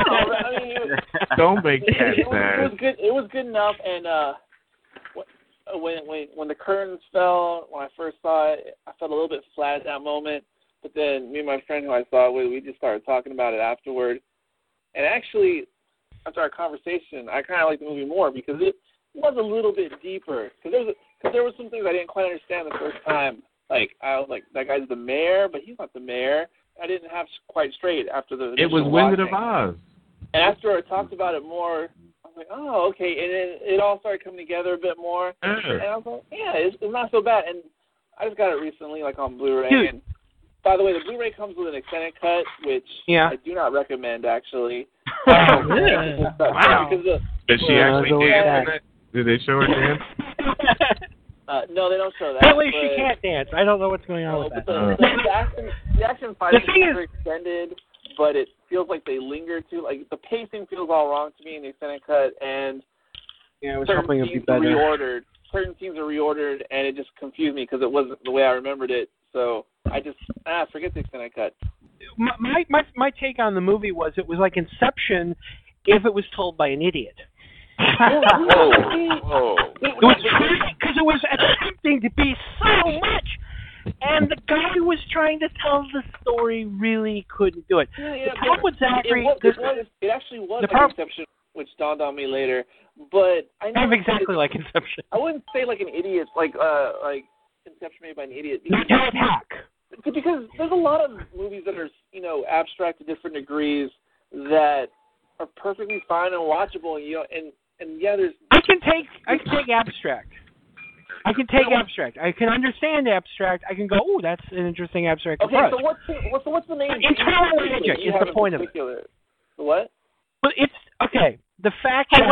Don't make that sad. It was good enough, and when the curtains fell, when I first saw it, I felt a little bit flat at that moment. But then me and my friend who I saw it with, we just started talking about it afterward. And actually, after our conversation, I kind of liked the movie more because it was a little bit deeper. Because there were some things I didn't quite understand the first time. Like, I was like, that guy's the mayor, but he's not the mayor. I didn't have quite straight after the It was Wizard of Oz. And after I talked about it more, I was like, oh, okay. And then it all started coming together a bit more. Sure. And I was like, yeah, it's not so bad. And I just got it recently, like on Blu-ray. Dude. And by the way, the Blu-ray comes with an extended cut, which I do not recommend, actually. Wow. Because Did she actually dance in it? Did they show her dance? no, they don't show that. Apparently she can't dance. I don't know what's going on with that. The action fighting is extended, but it feels like they linger too. Like the pacing feels all wrong to me in the extended cut, and I was hoping it'd be better. Certain scenes are reordered, and it just confused me because it wasn't the way I remembered it. So I just forget the extended cut. My take on the movie was it was like Inception if it was told by an idiot. Whoa. It was because it was attempting to be so much, and the guy who was trying to tell the story really couldn't do it. Yeah, the problem with Zachary, it actually was like Inception, which dawned on me later. But I'm exactly like Inception. I wouldn't say like an idiot, like Inception made by an idiot. Because there's a lot of movies that are, abstract to different degrees that are perfectly fine and watchable, and there's. I can take abstract. I can take abstract. I can understand abstract. I can go, oh, that's an interesting abstract approach. So what's the name? Internal logic is the point of it. What? But it's okay. The fact that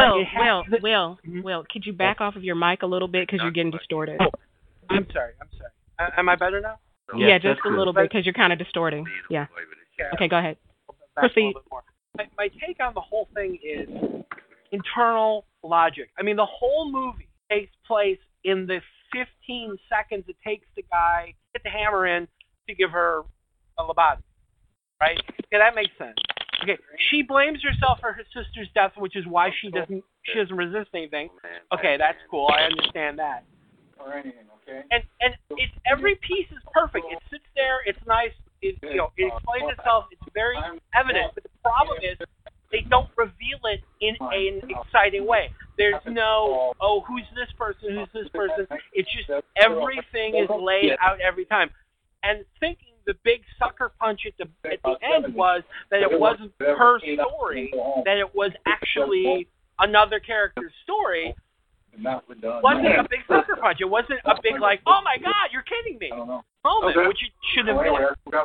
Will, could you back off of your mic a little bit because you're getting distorted? Oh, I'm sorry. Am I better now? Yeah, just a little bit because you're kind of distorting. Yeah. Okay, go ahead. Proceed. My take on the whole thing is internal logic. I mean, the whole movie takes place in the 15 seconds it takes the guy to get the hammer in to give her a lobotomy. Right? Okay, that makes sense. Okay, she blames herself for her sister's death, which is why she doesn't resist anything. Okay, that's cool. I understand that. Or anything, okay? And it's every piece is perfect. It sits there. It's nice. It explains itself. It's very evident. But the problem is they don't reveal it in an exciting way. There's no, who's this person? Who's this person? It's just everything is laid out every time. And thinking the big sucker punch at the end was that it wasn't her story, that it was actually another character's story. Wasn't a big sucker punch. It wasn't a big like, oh my God, you're kidding me moment, which it should have been.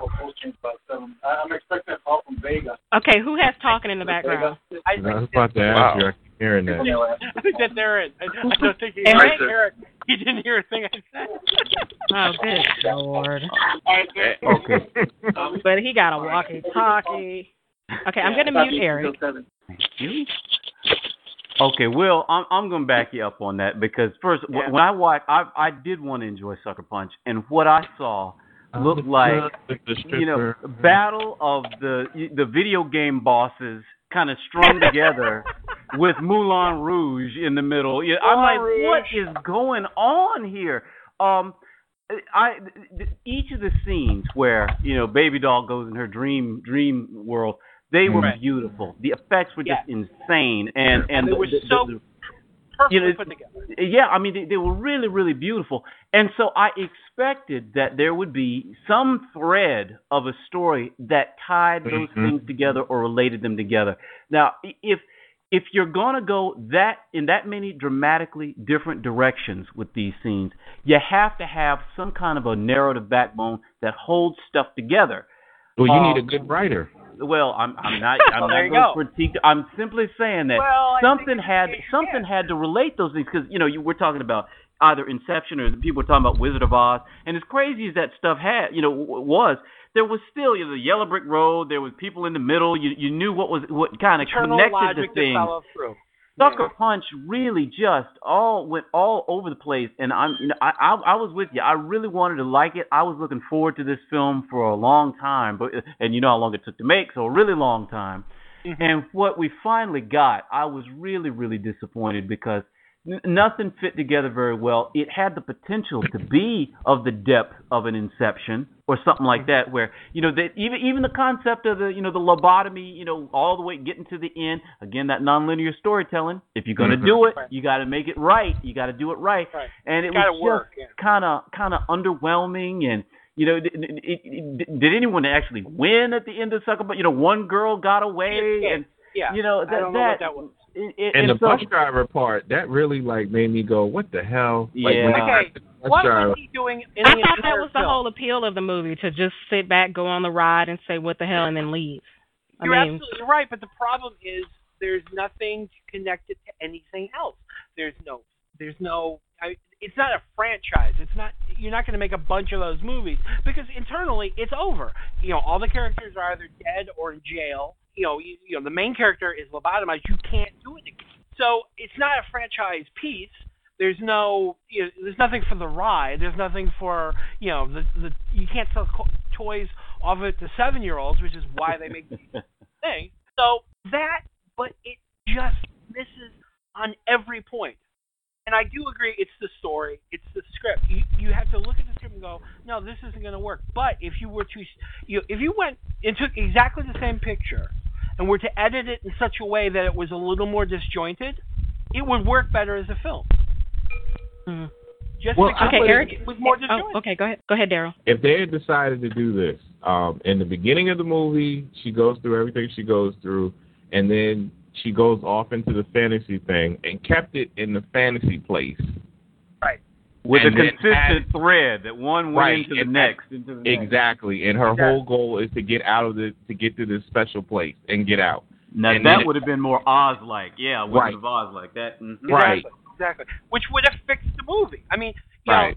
I'm expecting a call from Vega. Okay, who has talking in the background? I was about to ask you. I keep hearing that. I think that's Aaron. I don't think Eric. He didn't hear a thing I said. Oh, good Lord. Okay. But he got a walkie-talkie. Okay, I'm going to mute Eric. Thank you. Okay, Will, I'm going to back you up on that because first, when I watched, I did want to enjoy Sucker Punch, and what I saw looked like, battle of the video game bosses kind of strung together with Moulin Rouge in the middle. Yeah, I'm like, what is going on here? Each of the scenes where Baby Doll goes in her dream world. They were beautiful. The effects were just insane, and they were so perfectly put together. Yeah, I mean they were really, really beautiful, and so I expected that there would be some thread of a story that tied those things together or related them together. Now, if you're gonna go in that many dramatically different directions with these scenes, you have to have some kind of a narrative backbone that holds stuff together. Well, you need a good writer. Well, I'm not going to critique. I'm simply saying that something had to relate those things because you were talking about either Inception or people were talking about Wizard of Oz, and as crazy as that stuff was, there was still the yellow brick road. There was people in the middle. You knew what kind of connected the things. Sucker Punch really just went all over the place, and I was with you. I really wanted to like it. I was looking forward to this film for a long time, and you know how long it took to make, so a really long time. Mm-hmm. And what we finally got, I was really, really disappointed because nothing fit together very well. It had the potential to be of the depth of an Inception or something like that, where that even the concept of the the lobotomy, all the way getting to the end. Again, that nonlinear storytelling. If you're gonna do it, you got to make it right. You got to do it right. And it was just kind of underwhelming. And did anyone actually win at the end of Sucker? But one girl got away, and I don't know what that was. And the bus driver part, that really made me go, "What the hell?" What was he doing? I thought that was the whole appeal of the movie, to just sit back, go on the ride, and say "What the hell," and then leave. You're absolutely right, but the problem is there's nothing to connect it to anything else. There's no. It's not a franchise. You're not going to make a bunch of those movies because internally it's over. All the characters are either dead or in jail. The main character is lobotomized. You can't do it again. So it's not a franchise piece. There's there's nothing for the ride. There's nothing for, you can't sell toys off it to 7-year-olds, which is why they make these things. So but it just misses on every point. And I do agree, it's the story, it's the script. You have to look at the script and go, no, this isn't going to work. But if you were to, if you went and took exactly the same picture and were to edit it in such a way that it was a little more disjointed, it would work better as a film. Mm-hmm. Eric, it was more disjointed. Okay, go ahead, Daryl. If they had decided to do this, in the beginning of the movie, she goes through everything she goes through, and then she goes off into the fantasy thing and kept it in the fantasy place. Right. With a consistent thread that one went into the next. Exactly. And her whole goal is to get to get to this special place and get out. Now that would have been more Oz-like. Yeah, Wizard of Oz like that. Mm-hmm. Right. Exactly. Which would have fixed the movie. I mean, I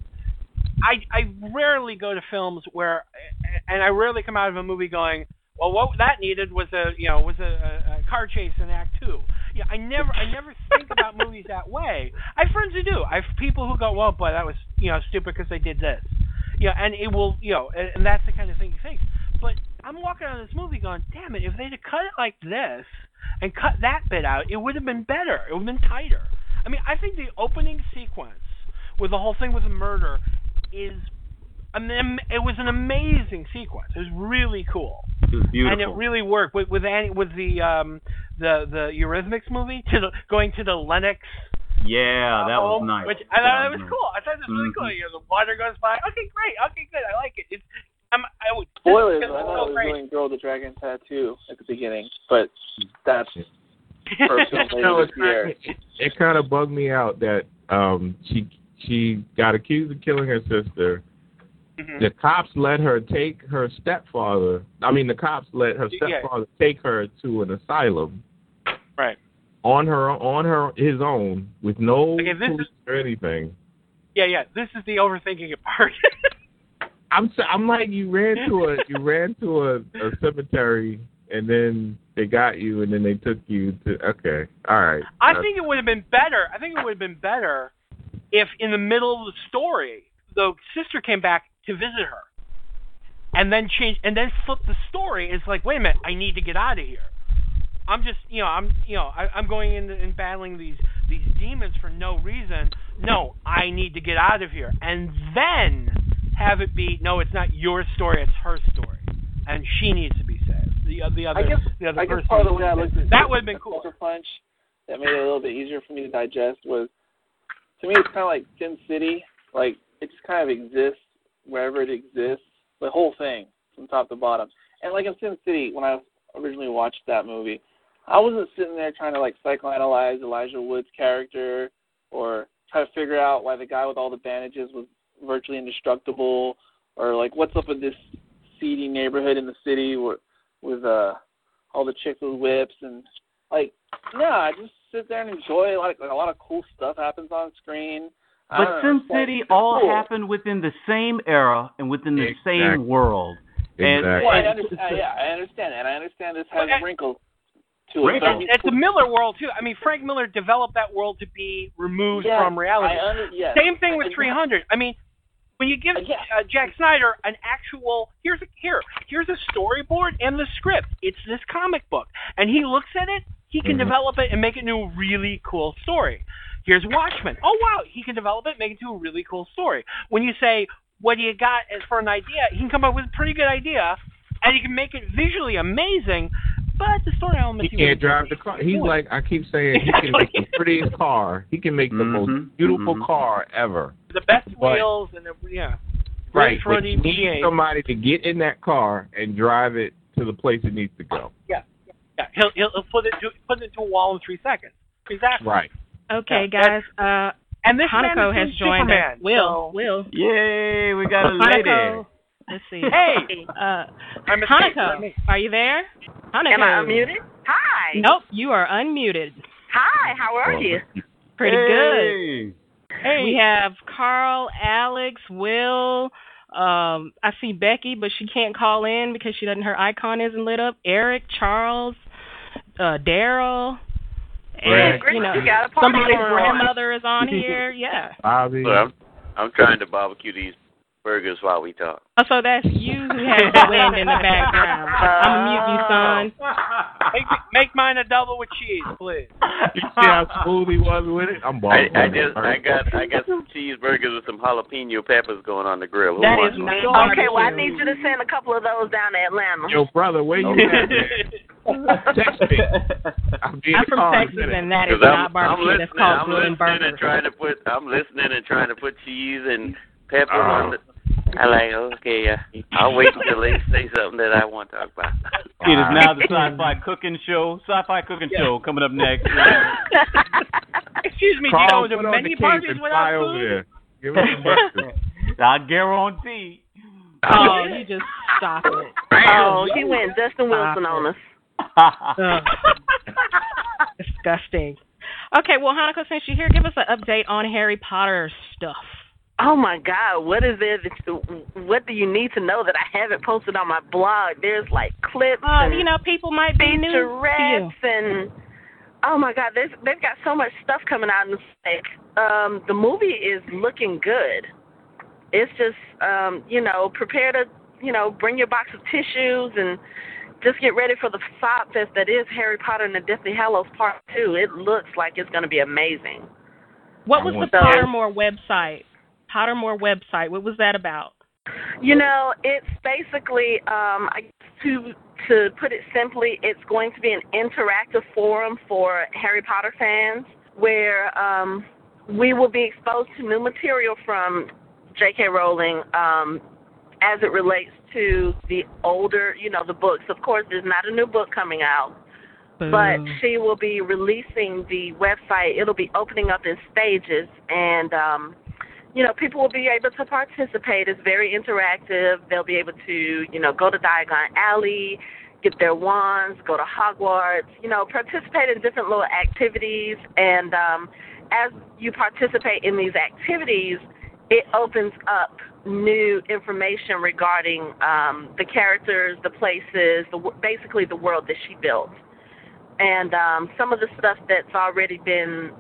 rarely go to films and I rarely come out of a movie going, well, what that needed was a car chase in Act 2. Yeah, I never think about movies that way. I have friends who do. I have people who go, well, boy, that was stupid because they did this. And it will and that's the kind of thing you think. But I'm walking out of this movie going, damn it, if they'd have cut it like this and cut that bit out, it would have been better. It would have been tighter. I mean, I think the opening sequence with the whole thing with the murder it was an amazing sequence. It was really cool. It was beautiful. And it really worked with the Eurythmics movie going to the Lennox. Yeah, that was nice. Which I thought that was cool. I thought it was really cool. The water goes by. Okay, great. Okay, good. I like it. Spoilers. I thought it was doing Girl with the Dragon Tattoo at the beginning, but that's personal. It kind of bugged me out that she got accused of killing her sister. Mm-hmm. The cops let her take her stepfather. The cops let her stepfather take her to an asylum. Right. On his own with no police or anything. Yeah. This is the overthinking part. I'm like, you ran to a cemetery and then they got you and then they took you to. Okay, all right. I think it would have been better. If in the middle of the story the sister came back to visit her, and then flip the story. It's like, wait a minute, I need to get out of here. I'm just, I'm going in and battling these demons for no reason. No, I need to get out of here, and then have it be, no, it's not your story, it's her story, and she needs to be saved. The other person. Part of the way I looked at that would have been cool. Sucker Punch that made it a little bit easier for me to digest was, to me, it's kind of like Sin City. Like, it just kind of exists wherever it exists, the whole thing from top to bottom. And like in Sin City, when I originally watched that movie, I wasn't sitting there trying to like psychoanalyze Elijah Wood's character or try to figure out why the guy with all the bandages was virtually indestructible, or like what's up with this seedy neighborhood in the city with all the chicks with whips and like, I just sit there and enjoy a lot of cool stuff happens on screen. But Sin City happened within the same era and within the same world. Exactly. I understand that. I understand this has wrinkles to it. It's a Miller world, too. I mean, Frank Miller developed that world to be removed from reality. Same thing with 300. I mean, when you give Jack Snyder an actual, here's a storyboard and the script. It's this comic book. And he looks at it, he can develop it and make it into a really cool story. Here's Watchmen. Oh, wow, he can develop it, make it into a really cool story. When you say, what do you got as for an idea, he can come up with a pretty good idea, and he can make it visually amazing, but the story element... He can't drive the car. He's like, I keep saying, he can make the prettiest car. He can make the most beautiful car ever. The best wheels, and right, for but the you need somebody to get in that car and drive it to the place it needs to go. Yeah. He'll put it into a wall in 3 seconds. Exactly. Right. Okay, guys. And this Hanako has joined Superman, us. Will. Yay, we got a lady. Hanako. Let's see. Hey. Hanako, are you there? Hanako. Am I unmuted? Hi. Nope, you are unmuted. Hi, how are you? Pretty good. Hey. We have Carl, Alex, Will. I see Becky, but she can't call in because her icon isn't lit up. Eric, Charles, Daryl. And, somebody's grandmother is on here. Yeah. Bobby. So I'm trying to barbecue these burgers while we talk. Oh, so that's you who has the wind in the background. I'm mute you, son. Make mine a double with cheese, please. You see how smooth he was with it? I'm balling. I got some cheeseburgers with some jalapeno peppers going on the grill. That is not okay. Well, I need you to send a couple of those down to Atlanta. Yo, brother, where you at? Text me. I'm from Texas, and that is not barbecue. That's called grilling burgers. I'm listening and trying to put cheese and pepper on the. I like, okay, I'll wait until they say something that I want to talk about. It is now the Sci-Fi Cooking Show. Sci-Fi Cooking Show coming up next. Excuse me, Carl, do you put know on many the parties case and without fly food? over there. Give us some breakfast. I guarantee. Oh, you just stop it. Oh, he went Justin Wilson on us. Disgusting. Okay, well, Hanako, since you're here, give us an update on Harry Potter stuff. Oh my God! What is there? What do you need to know that I haven't posted on my blog? There's like clips. And people might be new to you. And oh my God, they've got so much stuff coming out in the state. The movie is looking good. It's just prepare to bring your box of tissues and just get ready for the Sob Fest that is Harry Potter and the Deathly Hallows Part 2. It looks like it's going to be amazing. What was the Pottermore website? What was that about? It's basically, to put it simply, it's going to be an interactive forum for Harry Potter fans where we will be exposed to new material from J.K. Rowling as it relates to the older, the books. Of course, there's not a new book coming out, but she will be releasing the website. It'll be opening up in stages, and people will be able to participate. It's very interactive. They'll be able to, go to Diagon Alley, get their wands, go to Hogwarts, participate in different little activities. And as you participate in these activities, it opens up new information regarding the characters, the places, basically the world that she built. And some of the stuff that's already been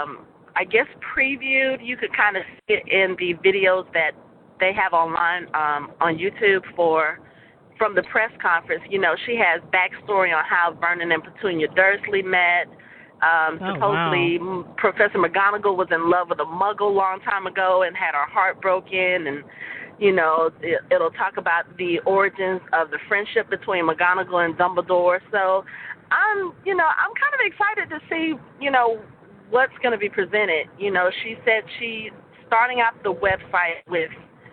previewed, you could kind of see it in the videos that they have online on YouTube from the press conference. She has backstory on how Vernon and Petunia Dursley met. Supposedly, wow. Professor McGonagall was in love with a Muggle a long time ago and had her heart broken. And, it'll talk about the origins of the friendship between McGonagall and Dumbledore. So I'm kind of excited to see, what's going to be presented. She said she's starting out the website with,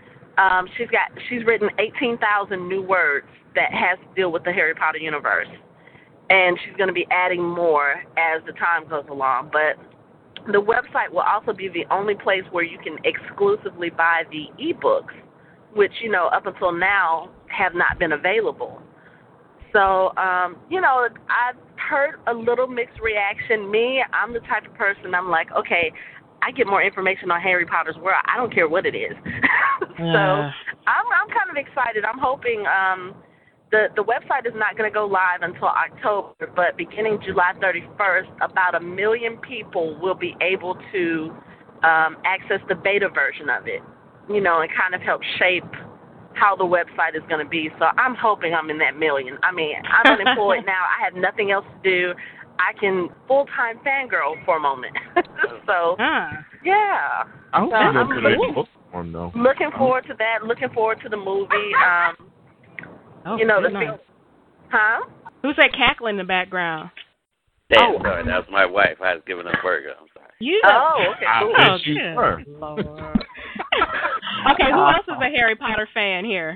she's written 18,000 new words that has to deal with the Harry Potter universe. And she's going to be adding more as the time goes along. But the website will also be the only place where you can exclusively buy the ebooks, which, up until now have not been available. So, I've heard a little mixed reaction. I'm the type of person, I'm like, okay, I get more information on Harry Potter's world. I don't care what it is. So I'm kind of excited. I'm hoping the website is not going to go live until October, but beginning July 31st, about 1 million people will be able to access the beta version of it, and kind of help shape how the website is going to be. So I'm hoping I'm in that million. I mean, I'm unemployed now. I have nothing else to do. I can full-time fangirl for a moment. So, yeah. I hope So you I'm go to that book form, though. looking forward to that. Looking forward to the movie. You know, huh? Who's that cackling in the background? Damn, sorry, that was my wife. I was giving her a burger. I'm sorry. You? Okay, cool. I bet you were. Lord. Okay, who else is a Harry Potter fan here?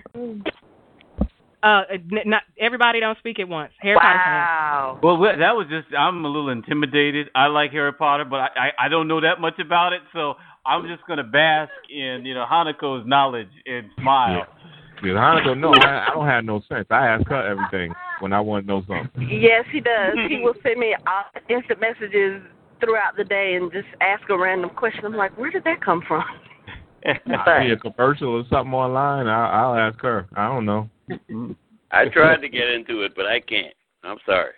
Not everybody don't speak at once. Harry Potter fan. Well, that was just, I'm a little intimidated. I like Harry Potter, but I don't know that much about it, so I'm just going to bask in, Hanako's knowledge and smile. Yeah, Hanako, no, I don't have no sense. I ask her everything when I want to know something. Yes, he does. He will send me instant messages throughout the day and just ask a random question. I'm like, where did that come from? I see a commercial or something online, I'll ask her. I don't know. I tried to get into it, but I can't. I'm sorry.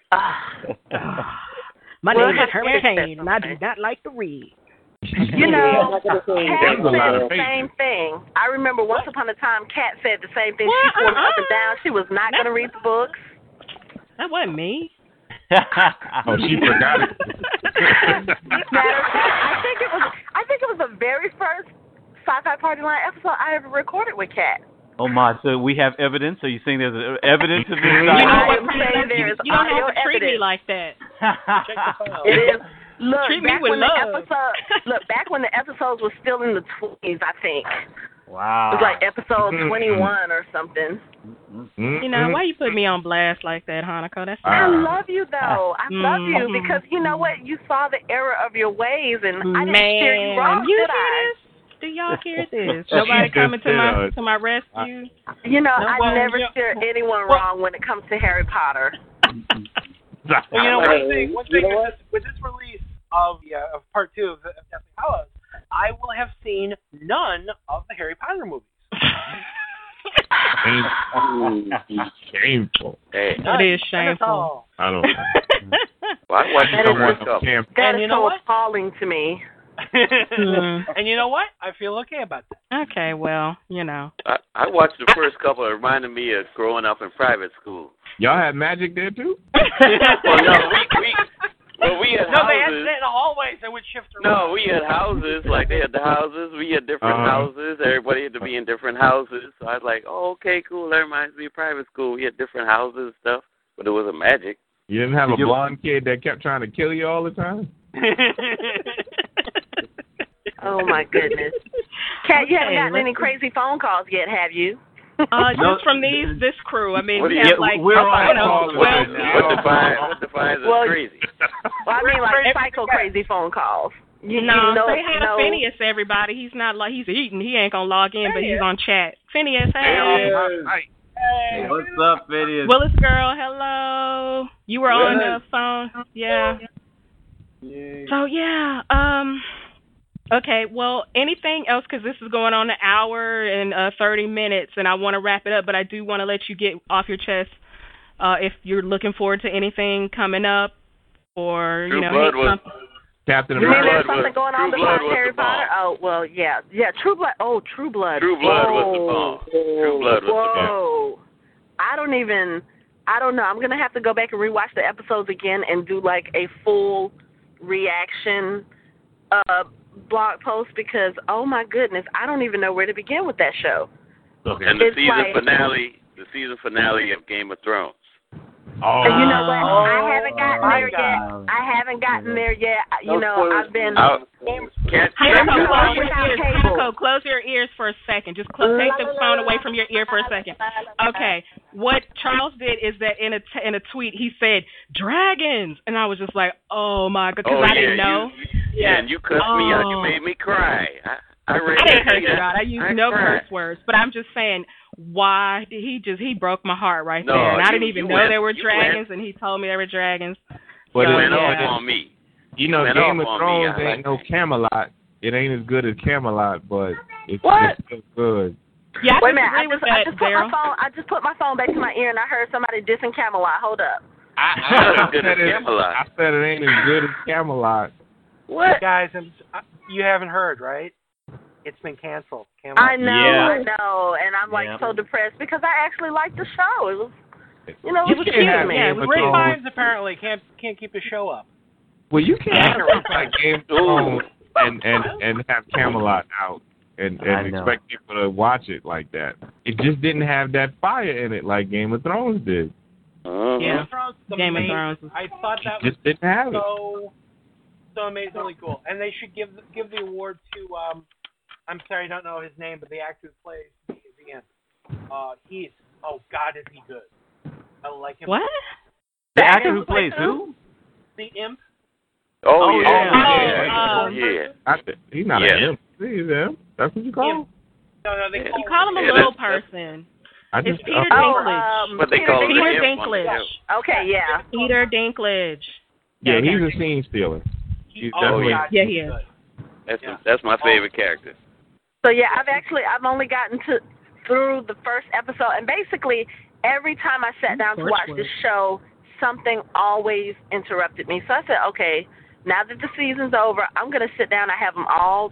My name is Harry Kane, and I do not like to read. You know, Kat said the same thing. I remember once upon a time, Kat said the same thing. She swore up and down. She was not going to read the books. That wasn't me. Oh, she forgot it. Matter of fact, I think it was the very first Sci-Fi Party Line episode I ever recorded with Kat. Oh my! So we have evidence. Are you saying there's evidence of this? You know what? There is you don't have to treat evidence. me like that. Check the file. It is. Look, Treat me with love. Back when the episodes were still in the 20s, I think. Wow. It was like episode 21 or something. You know, why you put me on blast like that, Hanako? That's I love you, though. I love you because you know what? You saw the error of your ways, and I didn't steer you wrong, did I? Do y'all hear this? Nobody coming to my rescue? You know, I never steer anyone wrong when it comes to Harry Potter. Well, you know, one thing with this release of part 2 of Deathly Hallows, I will have seen none of the Harry Potter movies. Shameful. Hey. It is shameful. I don't know. Well, I watched the couple. That is so appalling to me. And you know what? I feel okay about that. Okay, well, you know. I watched the first couple. It reminded me of growing up in private school. Y'all had magic there too? Well, we had no, houses. they had to sit in the hallways and would shift around. No, we had houses. Like, they had the houses. We had different houses. Everybody had to be in different houses. So I was like, oh, okay, cool. That reminds me of private school. We had different houses and stuff, but it wasn't magic. You didn't have a blonde kid that kept trying to kill you all the time? Oh, my goodness. Kat, you haven't gotten any crazy phone calls yet, have you? Just from this crew. I mean, we have like, what defines as crazy? Well, I mean, like psycho crazy phone calls. Say hi to Phineas, everybody. He's not like he's eating. He ain't gonna log in, but he's on chat. Phineas, hey. Hey, what's up, Phineas? Willis girl, hello. You were on the phone, yeah. So okay, well, anything else, because this is going on an hour and 30 minutes, and I want to wrap it up, but I do want to let you get off your chest if you're looking forward to anything coming up, or, something. Captain America. You mean there's something was, going on besides Harry Potter? Oh, well, yeah. Yeah, True Blood. Oh, True Blood. True Blood was the bomb. True Blood was the bomb. I don't know. I'm going to have to go back and rewatch the episodes again and do, like, a full reaction blog post because, oh, my goodness, I don't even know where to begin with that show. Okay. And the season finale of Game of Thrones. Oh. And you know what? I haven't gotten there yet. I haven't gotten there yet. I've been. Hanako, close your ears for a second. Just take the phone away from your ear for a second. Okay. What Charles did is that in a tweet he said dragons, and I was just like, oh my god, because I didn't know. And you cussed me out. You made me cry. I didn't curse you out. I used no curse words, but I'm just saying. Why did he broke my heart right there, and I didn't even know there were dragons, and he told me there were dragons. But it went off on me. You know, Game of Thrones ain't no Camelot. It ain't as good as Camelot, but it's still good. Yeah, wait a minute. I just put my phone back to my ear, and I heard somebody dissing Camelot. Hold up. I said it ain't as good as Camelot. What? Guys, you haven't heard, right? It's been canceled. I know, and I'm like so depressed because I actually liked the show. You know, You it was can't cute. have Yeah, Game of Rick Thrones. Grimes apparently can't keep the show up. Well, you can't have something like Game of Thrones and have Camelot out and expect people to watch it like that. It just didn't have that fire in it like Game of Thrones did. Yeah. Game of Thrones. I thought that Just was didn't have it. so amazingly cool, and they should give the award to I'm sorry, I don't know his name, but the actor who plays the imp. He's God, is he good? I like him. What? The actor who plays who? The imp. Oh, Oh, yeah. He's not an imp. He's an imp. That's what you call him. No, they You call him a little person. It's Peter Dinklage. What they call him, Peter the imp on the Dinklage. show. Okay, yeah. Peter Dinklage. Yeah, he's a scene stealer. Yeah, he is. That's my favorite character. So yeah, I've only gotten through the first episode, and basically every time I sat down to watch this show, something always interrupted me. So I said, okay, now that the season's over, I'm gonna sit down. I have them all,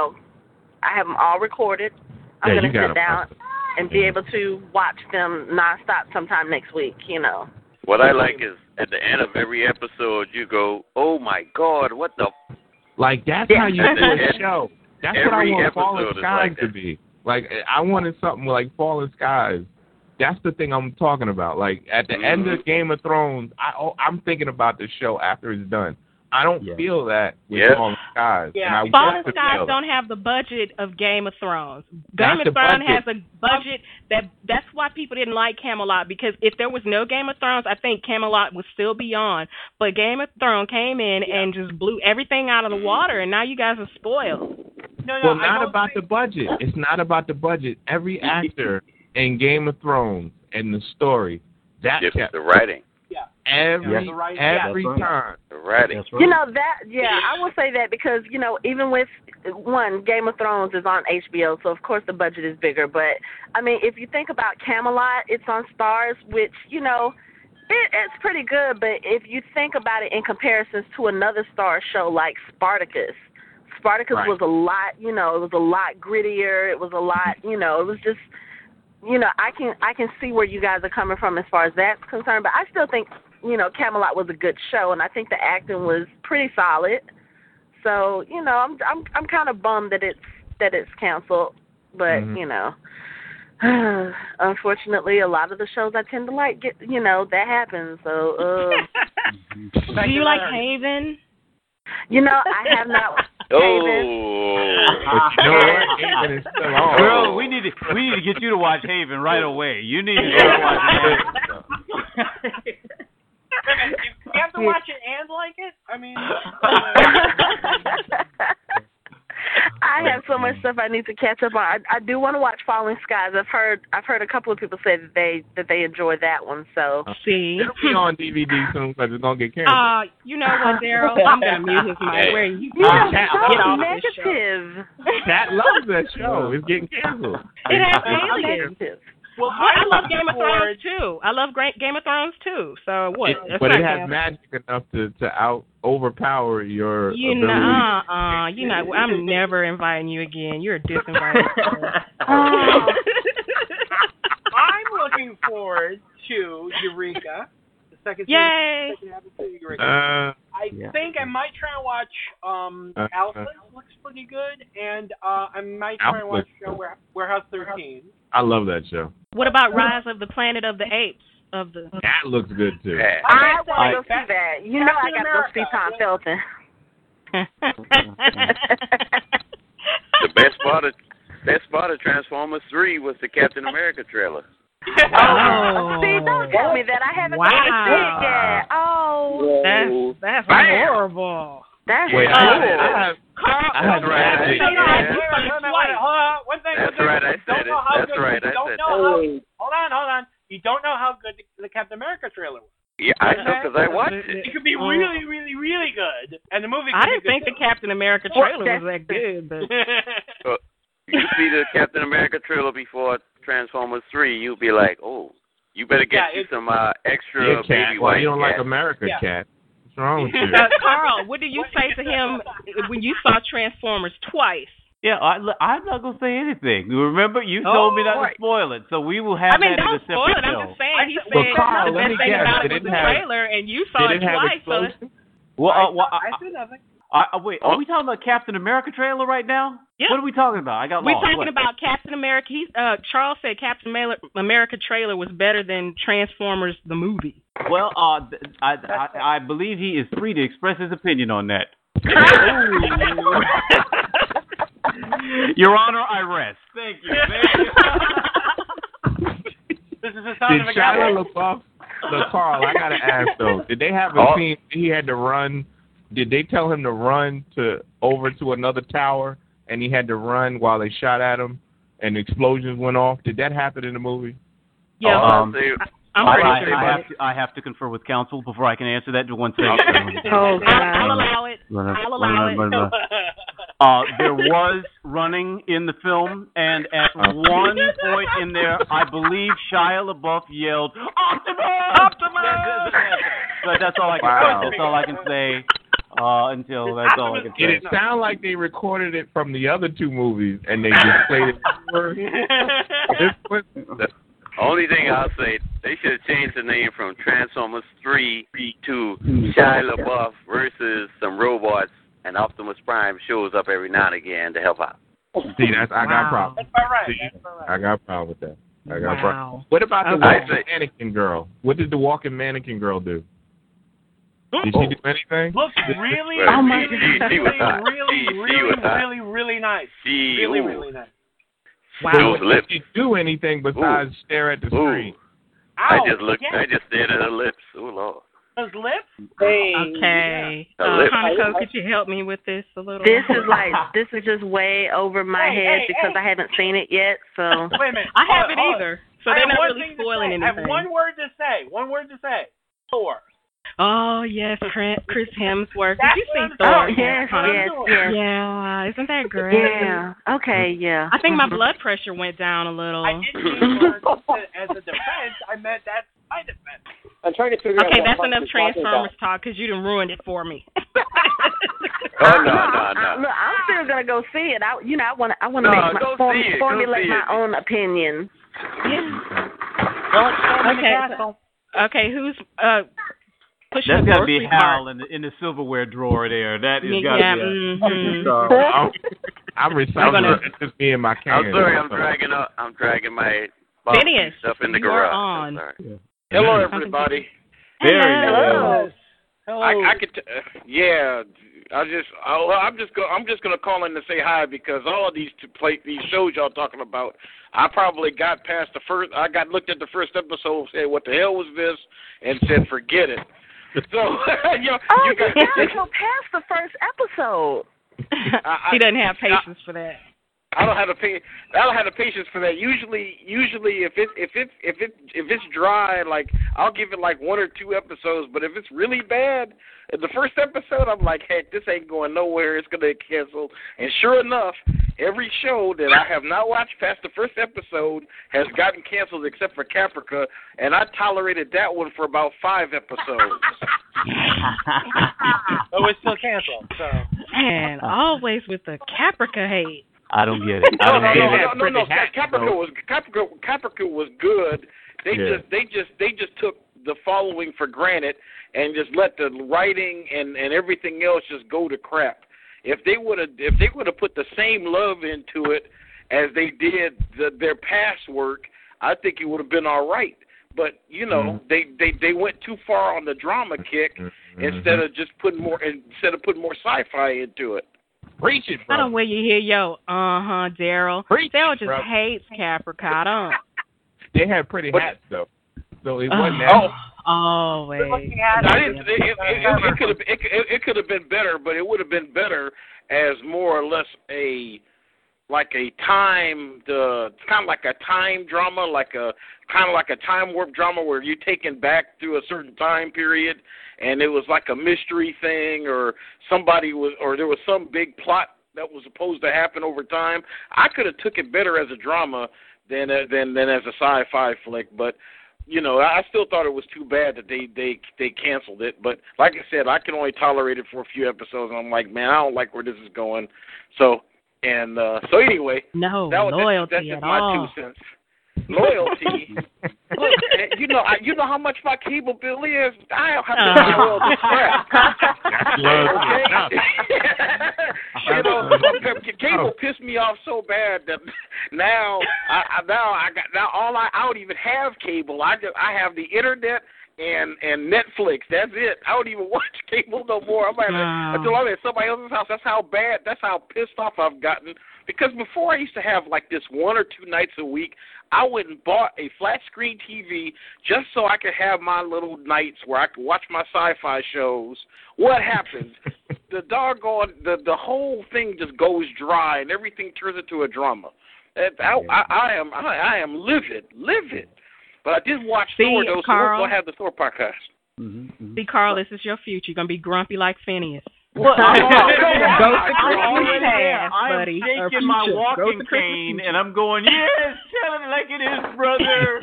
I have them all recorded. I'm gonna sit down and be able to watch them nonstop sometime next week. What I like is at the end of every episode, you go, "Oh my God, what the?" Like that's how you do a show. That's what I Every want episode Fallen is Skies like to that. be. Like I wanted something like Fallen Skies. That's the thing I'm talking about. Like at the end of Game of Thrones, I'm thinking about the show after it's done. I don't feel that with Fallen Skies. Yeah, and Fallen Skies don't have the budget of Game of Thrones. Game of Thrones has a budget that's why people didn't like Camelot, because if there was no Game of Thrones, I think Camelot would still be on. But Game of Thrones came in and just blew everything out of the water, and now you guys are spoiled. Well, not about the budget. It's not about the budget. Every actor in Game of Thrones and the story, that kept the writing. Every time. The writing. I will say that because, even with Game of Thrones is on HBO, so of course the budget is bigger. But, I mean, if you think about Camelot, it's on Starz, which, it's pretty good. But if you think about it in comparisons to another Starz show like Spartacus was a lot, it was a lot grittier. It was a lot, it was just, I can see where you guys are coming from as far as that's concerned. But I still think, Camelot was a good show, and I think the acting was pretty solid. So, I'm kind of bummed that it's canceled. But, unfortunately, a lot of the shows I tend to like that happens. So, Do you like Haven? I have not. Oh, but you know what? Haven is still on. Girl, we need to get you to watch Haven right away. You need to start watching Haven. You have to watch it and like it? I mean, I have so much stuff I need to catch up on. I do want to watch Falling Skies. I've heard a couple of people say that they enjoy that one. So see, it'll be on DVD soon because it's gonna get canceled. You know what, Daryl? I'm gonna mute his mic. Where you Cat get off negative. Cat loves that show. It's getting canceled. It has aliens. Well, I love Game of Thrones too. I love Game of Thrones too. So what? But it has magic enough to overpower your ability. I'm never inviting you again. You're disinvited. I'm looking forward to Eureka. The second season, Eureka. I think I might try and watch Alpha. Looks pretty good, and I might try and watch Warehouse 13. I love that show. What about Rise of the Planet of the Apes? That looks good too. I want to go see that. I got to go see Tom Felton. The best part of Transformers 3 was the Captain America trailer. Oh, see, don't tell me that. I haven't seen it yet. Oh, that's horrible. That's Wait, That's right. I said it. Hold on. You don't know how good the Captain America trailer was. Yeah, I know because I watched it. It could be really, really, really good, and the movie. I didn't think the Captain America trailer was that good, but you see the Captain America trailer before Transformers 3, you'll be like, oh, you better get you some extra baby white. You don't like America, Cat. What's wrong with you? Carl, what did you say to him when you saw Transformers twice? Yeah, I'm not gonna say anything. Remember, you told me not to spoil it, so we will have that in a separate show. I'm just saying saying. He said Carl, the let me best thing guess. about Did it it was the have- trailer, and you saw Did it it have twice. So explosions? I said nothing. wait, are we talking about Captain America trailer right now? Yeah. What are we talking about? I got we're lost. talking What? about Captain America. Charles said Captain America trailer was better than Transformers the movie. Well, I believe he is free to express his opinion on that. Your Honor, I rest. Thank you. This is the sound Did of a Shia LaBeouf? Look, Carl, I gotta ask though. Did they have a scene he had to run? Did they tell him to run over to another tower, and he had to run while they shot at him, and the explosions went off? Did that happen in the movie? Yeah, I'm pretty sure. I have to confer with counsel before I can answer that. To one second. Oh, God. I'll allow it. There was running in the film, and at one point in there, I believe Shia LaBeouf yelled, "Optimus!" But that's all I can say. That's all I can say. Until that's all I can say. Did it sound like they recorded it from the other two movies and they just played it? Only thing I'll say, they should have changed the name from Transformers 3 to Shia LaBeouf versus some robots, and Optimus Prime shows up every now and again to help out. See, I got problems. That's all right. See, I got a problem with that. I got a Wow. problem. What about the walking mannequin girl? What did the walking mannequin girl do? Did she do anything? Looks really, Oh my really, God. She was hot. really nice. She Really nice. Those lips. Did she do anything besides stare at the screen? I just stared at her lips. Oh, Lord. Those lips? Okay. Hanako, could you help me with this a little? This is just way over my head because I haven't seen it yet. So Wait a minute. I haven't either. So I they're have not one really thing to spoiling say. anything. I have one word to say. Thor. Oh yes, Chris Hemsworth. That's Did you see what I'm Thor? Oh, yes. Yeah, isn't that great? Yeah. Okay. Yeah. I think my blood pressure went down a little. I didn't mean for as a defense. I meant that's my defense. I'm trying to figure out. Okay, what that's Mark enough is talking Transformers about. talk because you done ruined it for me. Oh, no. Look, I'm still gonna go see it. I want to No, go see it. Go formulate see my it. own opinion. Okay, who's pushing That's the got to be grocery Hal cart? in the silverware drawer there. That is got Yeah, to be. I'm recycling. It's just me and my can. I'm sorry, I'm dragging my Phineas, stuff in the you are garage. on. I'm sorry. Hello, everybody. Hello. I could, I'm just gonna call in to say hi because all of these shows y'all talking about, I probably got past the first. I looked at the first episode, said what the hell was this, and said forget it. So you gotta go past the first episode. He doesn't have patience for that. I don't have the patience for that. Usually if it's dry, like I'll give it like 1 or 2 episodes. But if it's really bad, in the first episode, I'm like, heck, this ain't going nowhere. It's gonna get canceled. And sure enough, every show that I have not watched past the first episode has gotten canceled except for Caprica, and I tolerated that one for about 5 episodes. Oh, it's still canceled. So. Man, always with the Caprica hate. I don't get it. No. Caprica was good. They just took the following for granted and just let the writing and everything else just go to crap. If they would have put the same love into it as they did their past work, I think it would have been all right. But they went too far on the drama kick instead of putting more sci-fi into it. Preach it, bro. I don't know where you hear Daryl. Daryl just hates Caprica. I don't. They had pretty hats though, so it wasn't that. Always. It could have been better, but it would have been better as more or less kind of like a time drama, kind of like a time warp drama where you're taken back through a certain time period, and it was like a mystery thing, or there was some big plot that was supposed to happen over time. I could have took it better as a drama than as a sci-fi flick, but I still thought it was too bad that they canceled it. But like I said, I can only tolerate it for a few episodes, and I'm like, man, I don't like where this is going. So anyway, no that's loyalty just at my all. 2 cents. Loyalty. Look, you know how much my cable bill is. I have to buy all the crap. Cable pissed me off so bad that now I don't even have cable. I have the internet and Netflix. That's it. I don't even watch cable no more. Until I'm at somebody else's house. That's how pissed off I've gotten. Because before I used to have like this 1 or 2 nights a week, I went and bought a flat screen TV just so I could have my little nights where I could watch my sci-fi shows. What happens? The whole thing just goes dry and everything turns into a drama. I am livid. But I did watch Thor, though, Carl, so we'll have the Thor podcast. Mm-hmm. See, Carl, this is your future. You're going to be grumpy like Phineas. Well, Go to Christmas past, I'm buddy. shaking my walking cane, and I'm going, yes, tell it like it is, brother.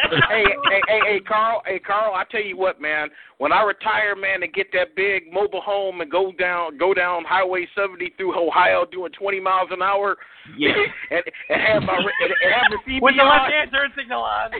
Hey, Carl, I tell you what, man. When I retire, man, and get that big mobile home and go down Highway 70 through Ohio doing 20 miles an hour, yeah, and have the CB with the on. left-hand turn signal on.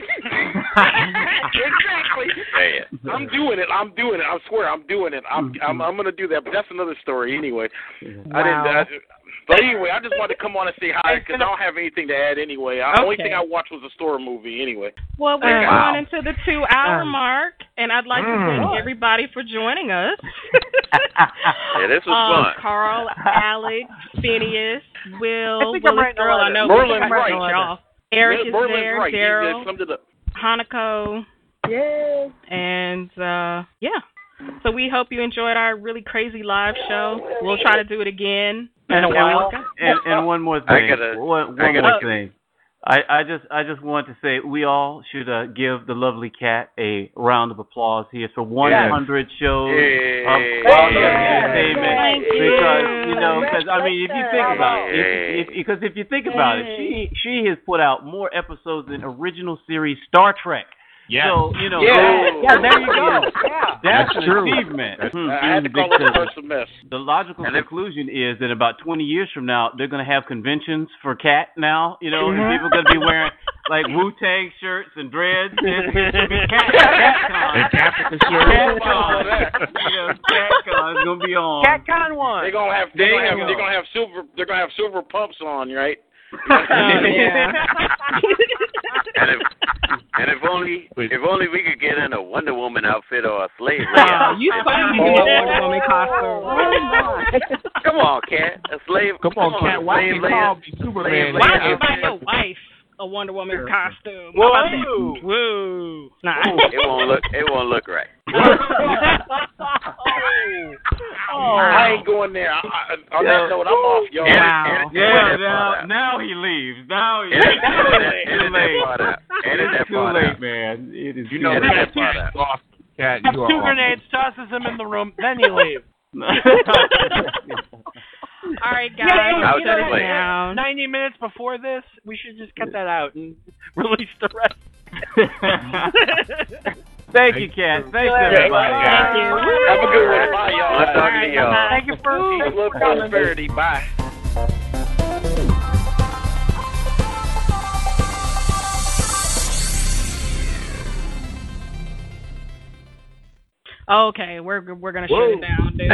Exactly. Yeah. I'm doing it. I swear, I'm doing it. I'm gonna do that. But that's another story anyway. Wow. But anyway, I just wanted to come on and say hi because I don't have anything to add anyway. The only thing I watched was a Thor movie anyway. Well, we're going into the 2-hour mark, and I'd like to thank everybody for joining us. Yeah, this was fun. Carl, Alex, Phineas, Will, I think I'm Willis right Girl. I know Merlin's right. right. Eric is Merlin's there. right. Daryl, Summed it up. Hanako. Yay! And, yeah. So we hope you enjoyed our really crazy live show. We'll try to do it again. And one more thing. One more thing. I just want to say we all should give the lovely Cat a round of applause here for 100 shows of quality entertainment. Because I mean, if you think about it, she has put out more episodes than original series Star Trek. Yeah. So, there you go. That's an achievement. I had to call it the first semester. The logical conclusion is that about 20 years from now, they're going to have conventions for Cat now, and people are going to be wearing like Wu-Tang shirts and dreads. It's going to be CatCon. CatCon is going to be on. CatCon 1. They're going to have silver pumps on, right? And if only we could get in a Wonder Woman outfit or a slave you supposed to be in a Wonder Woman costume. Come on, Cat. A slave. Come on, Cat. Why you call me Superman? Why don't you buy your wife a Wonder Woman costume? Whoa! Nah. It won't look right. I ain't going there. On that note, I'm off, y'all. Wow. Now he leaves. Now he leaves. It's too late, man. It is too late. That part out. Cat, you are 2 grenades, tosses him in the room, then he leaves. All right, guys. Shut it down. 90 minutes before this, we should just cut that out and release the rest. Thank you, Cat. Thanks, everybody. Thank you. Have a good one. Bye, y'all. I'll talk to y'all. Thank you for Peace, love, prosperity. Bye. Okay, we're gonna shut it down, dude.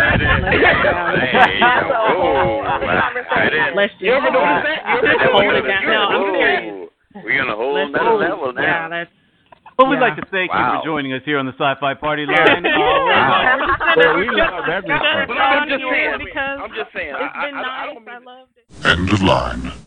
Let's just hold it down. No, I'm serious. We're on a whole other level now. Yeah, that's. Well, we'd like to thank you for joining us here on the Sci-Fi Party Line. I'm just saying. It's been nice. I loved it. End of line.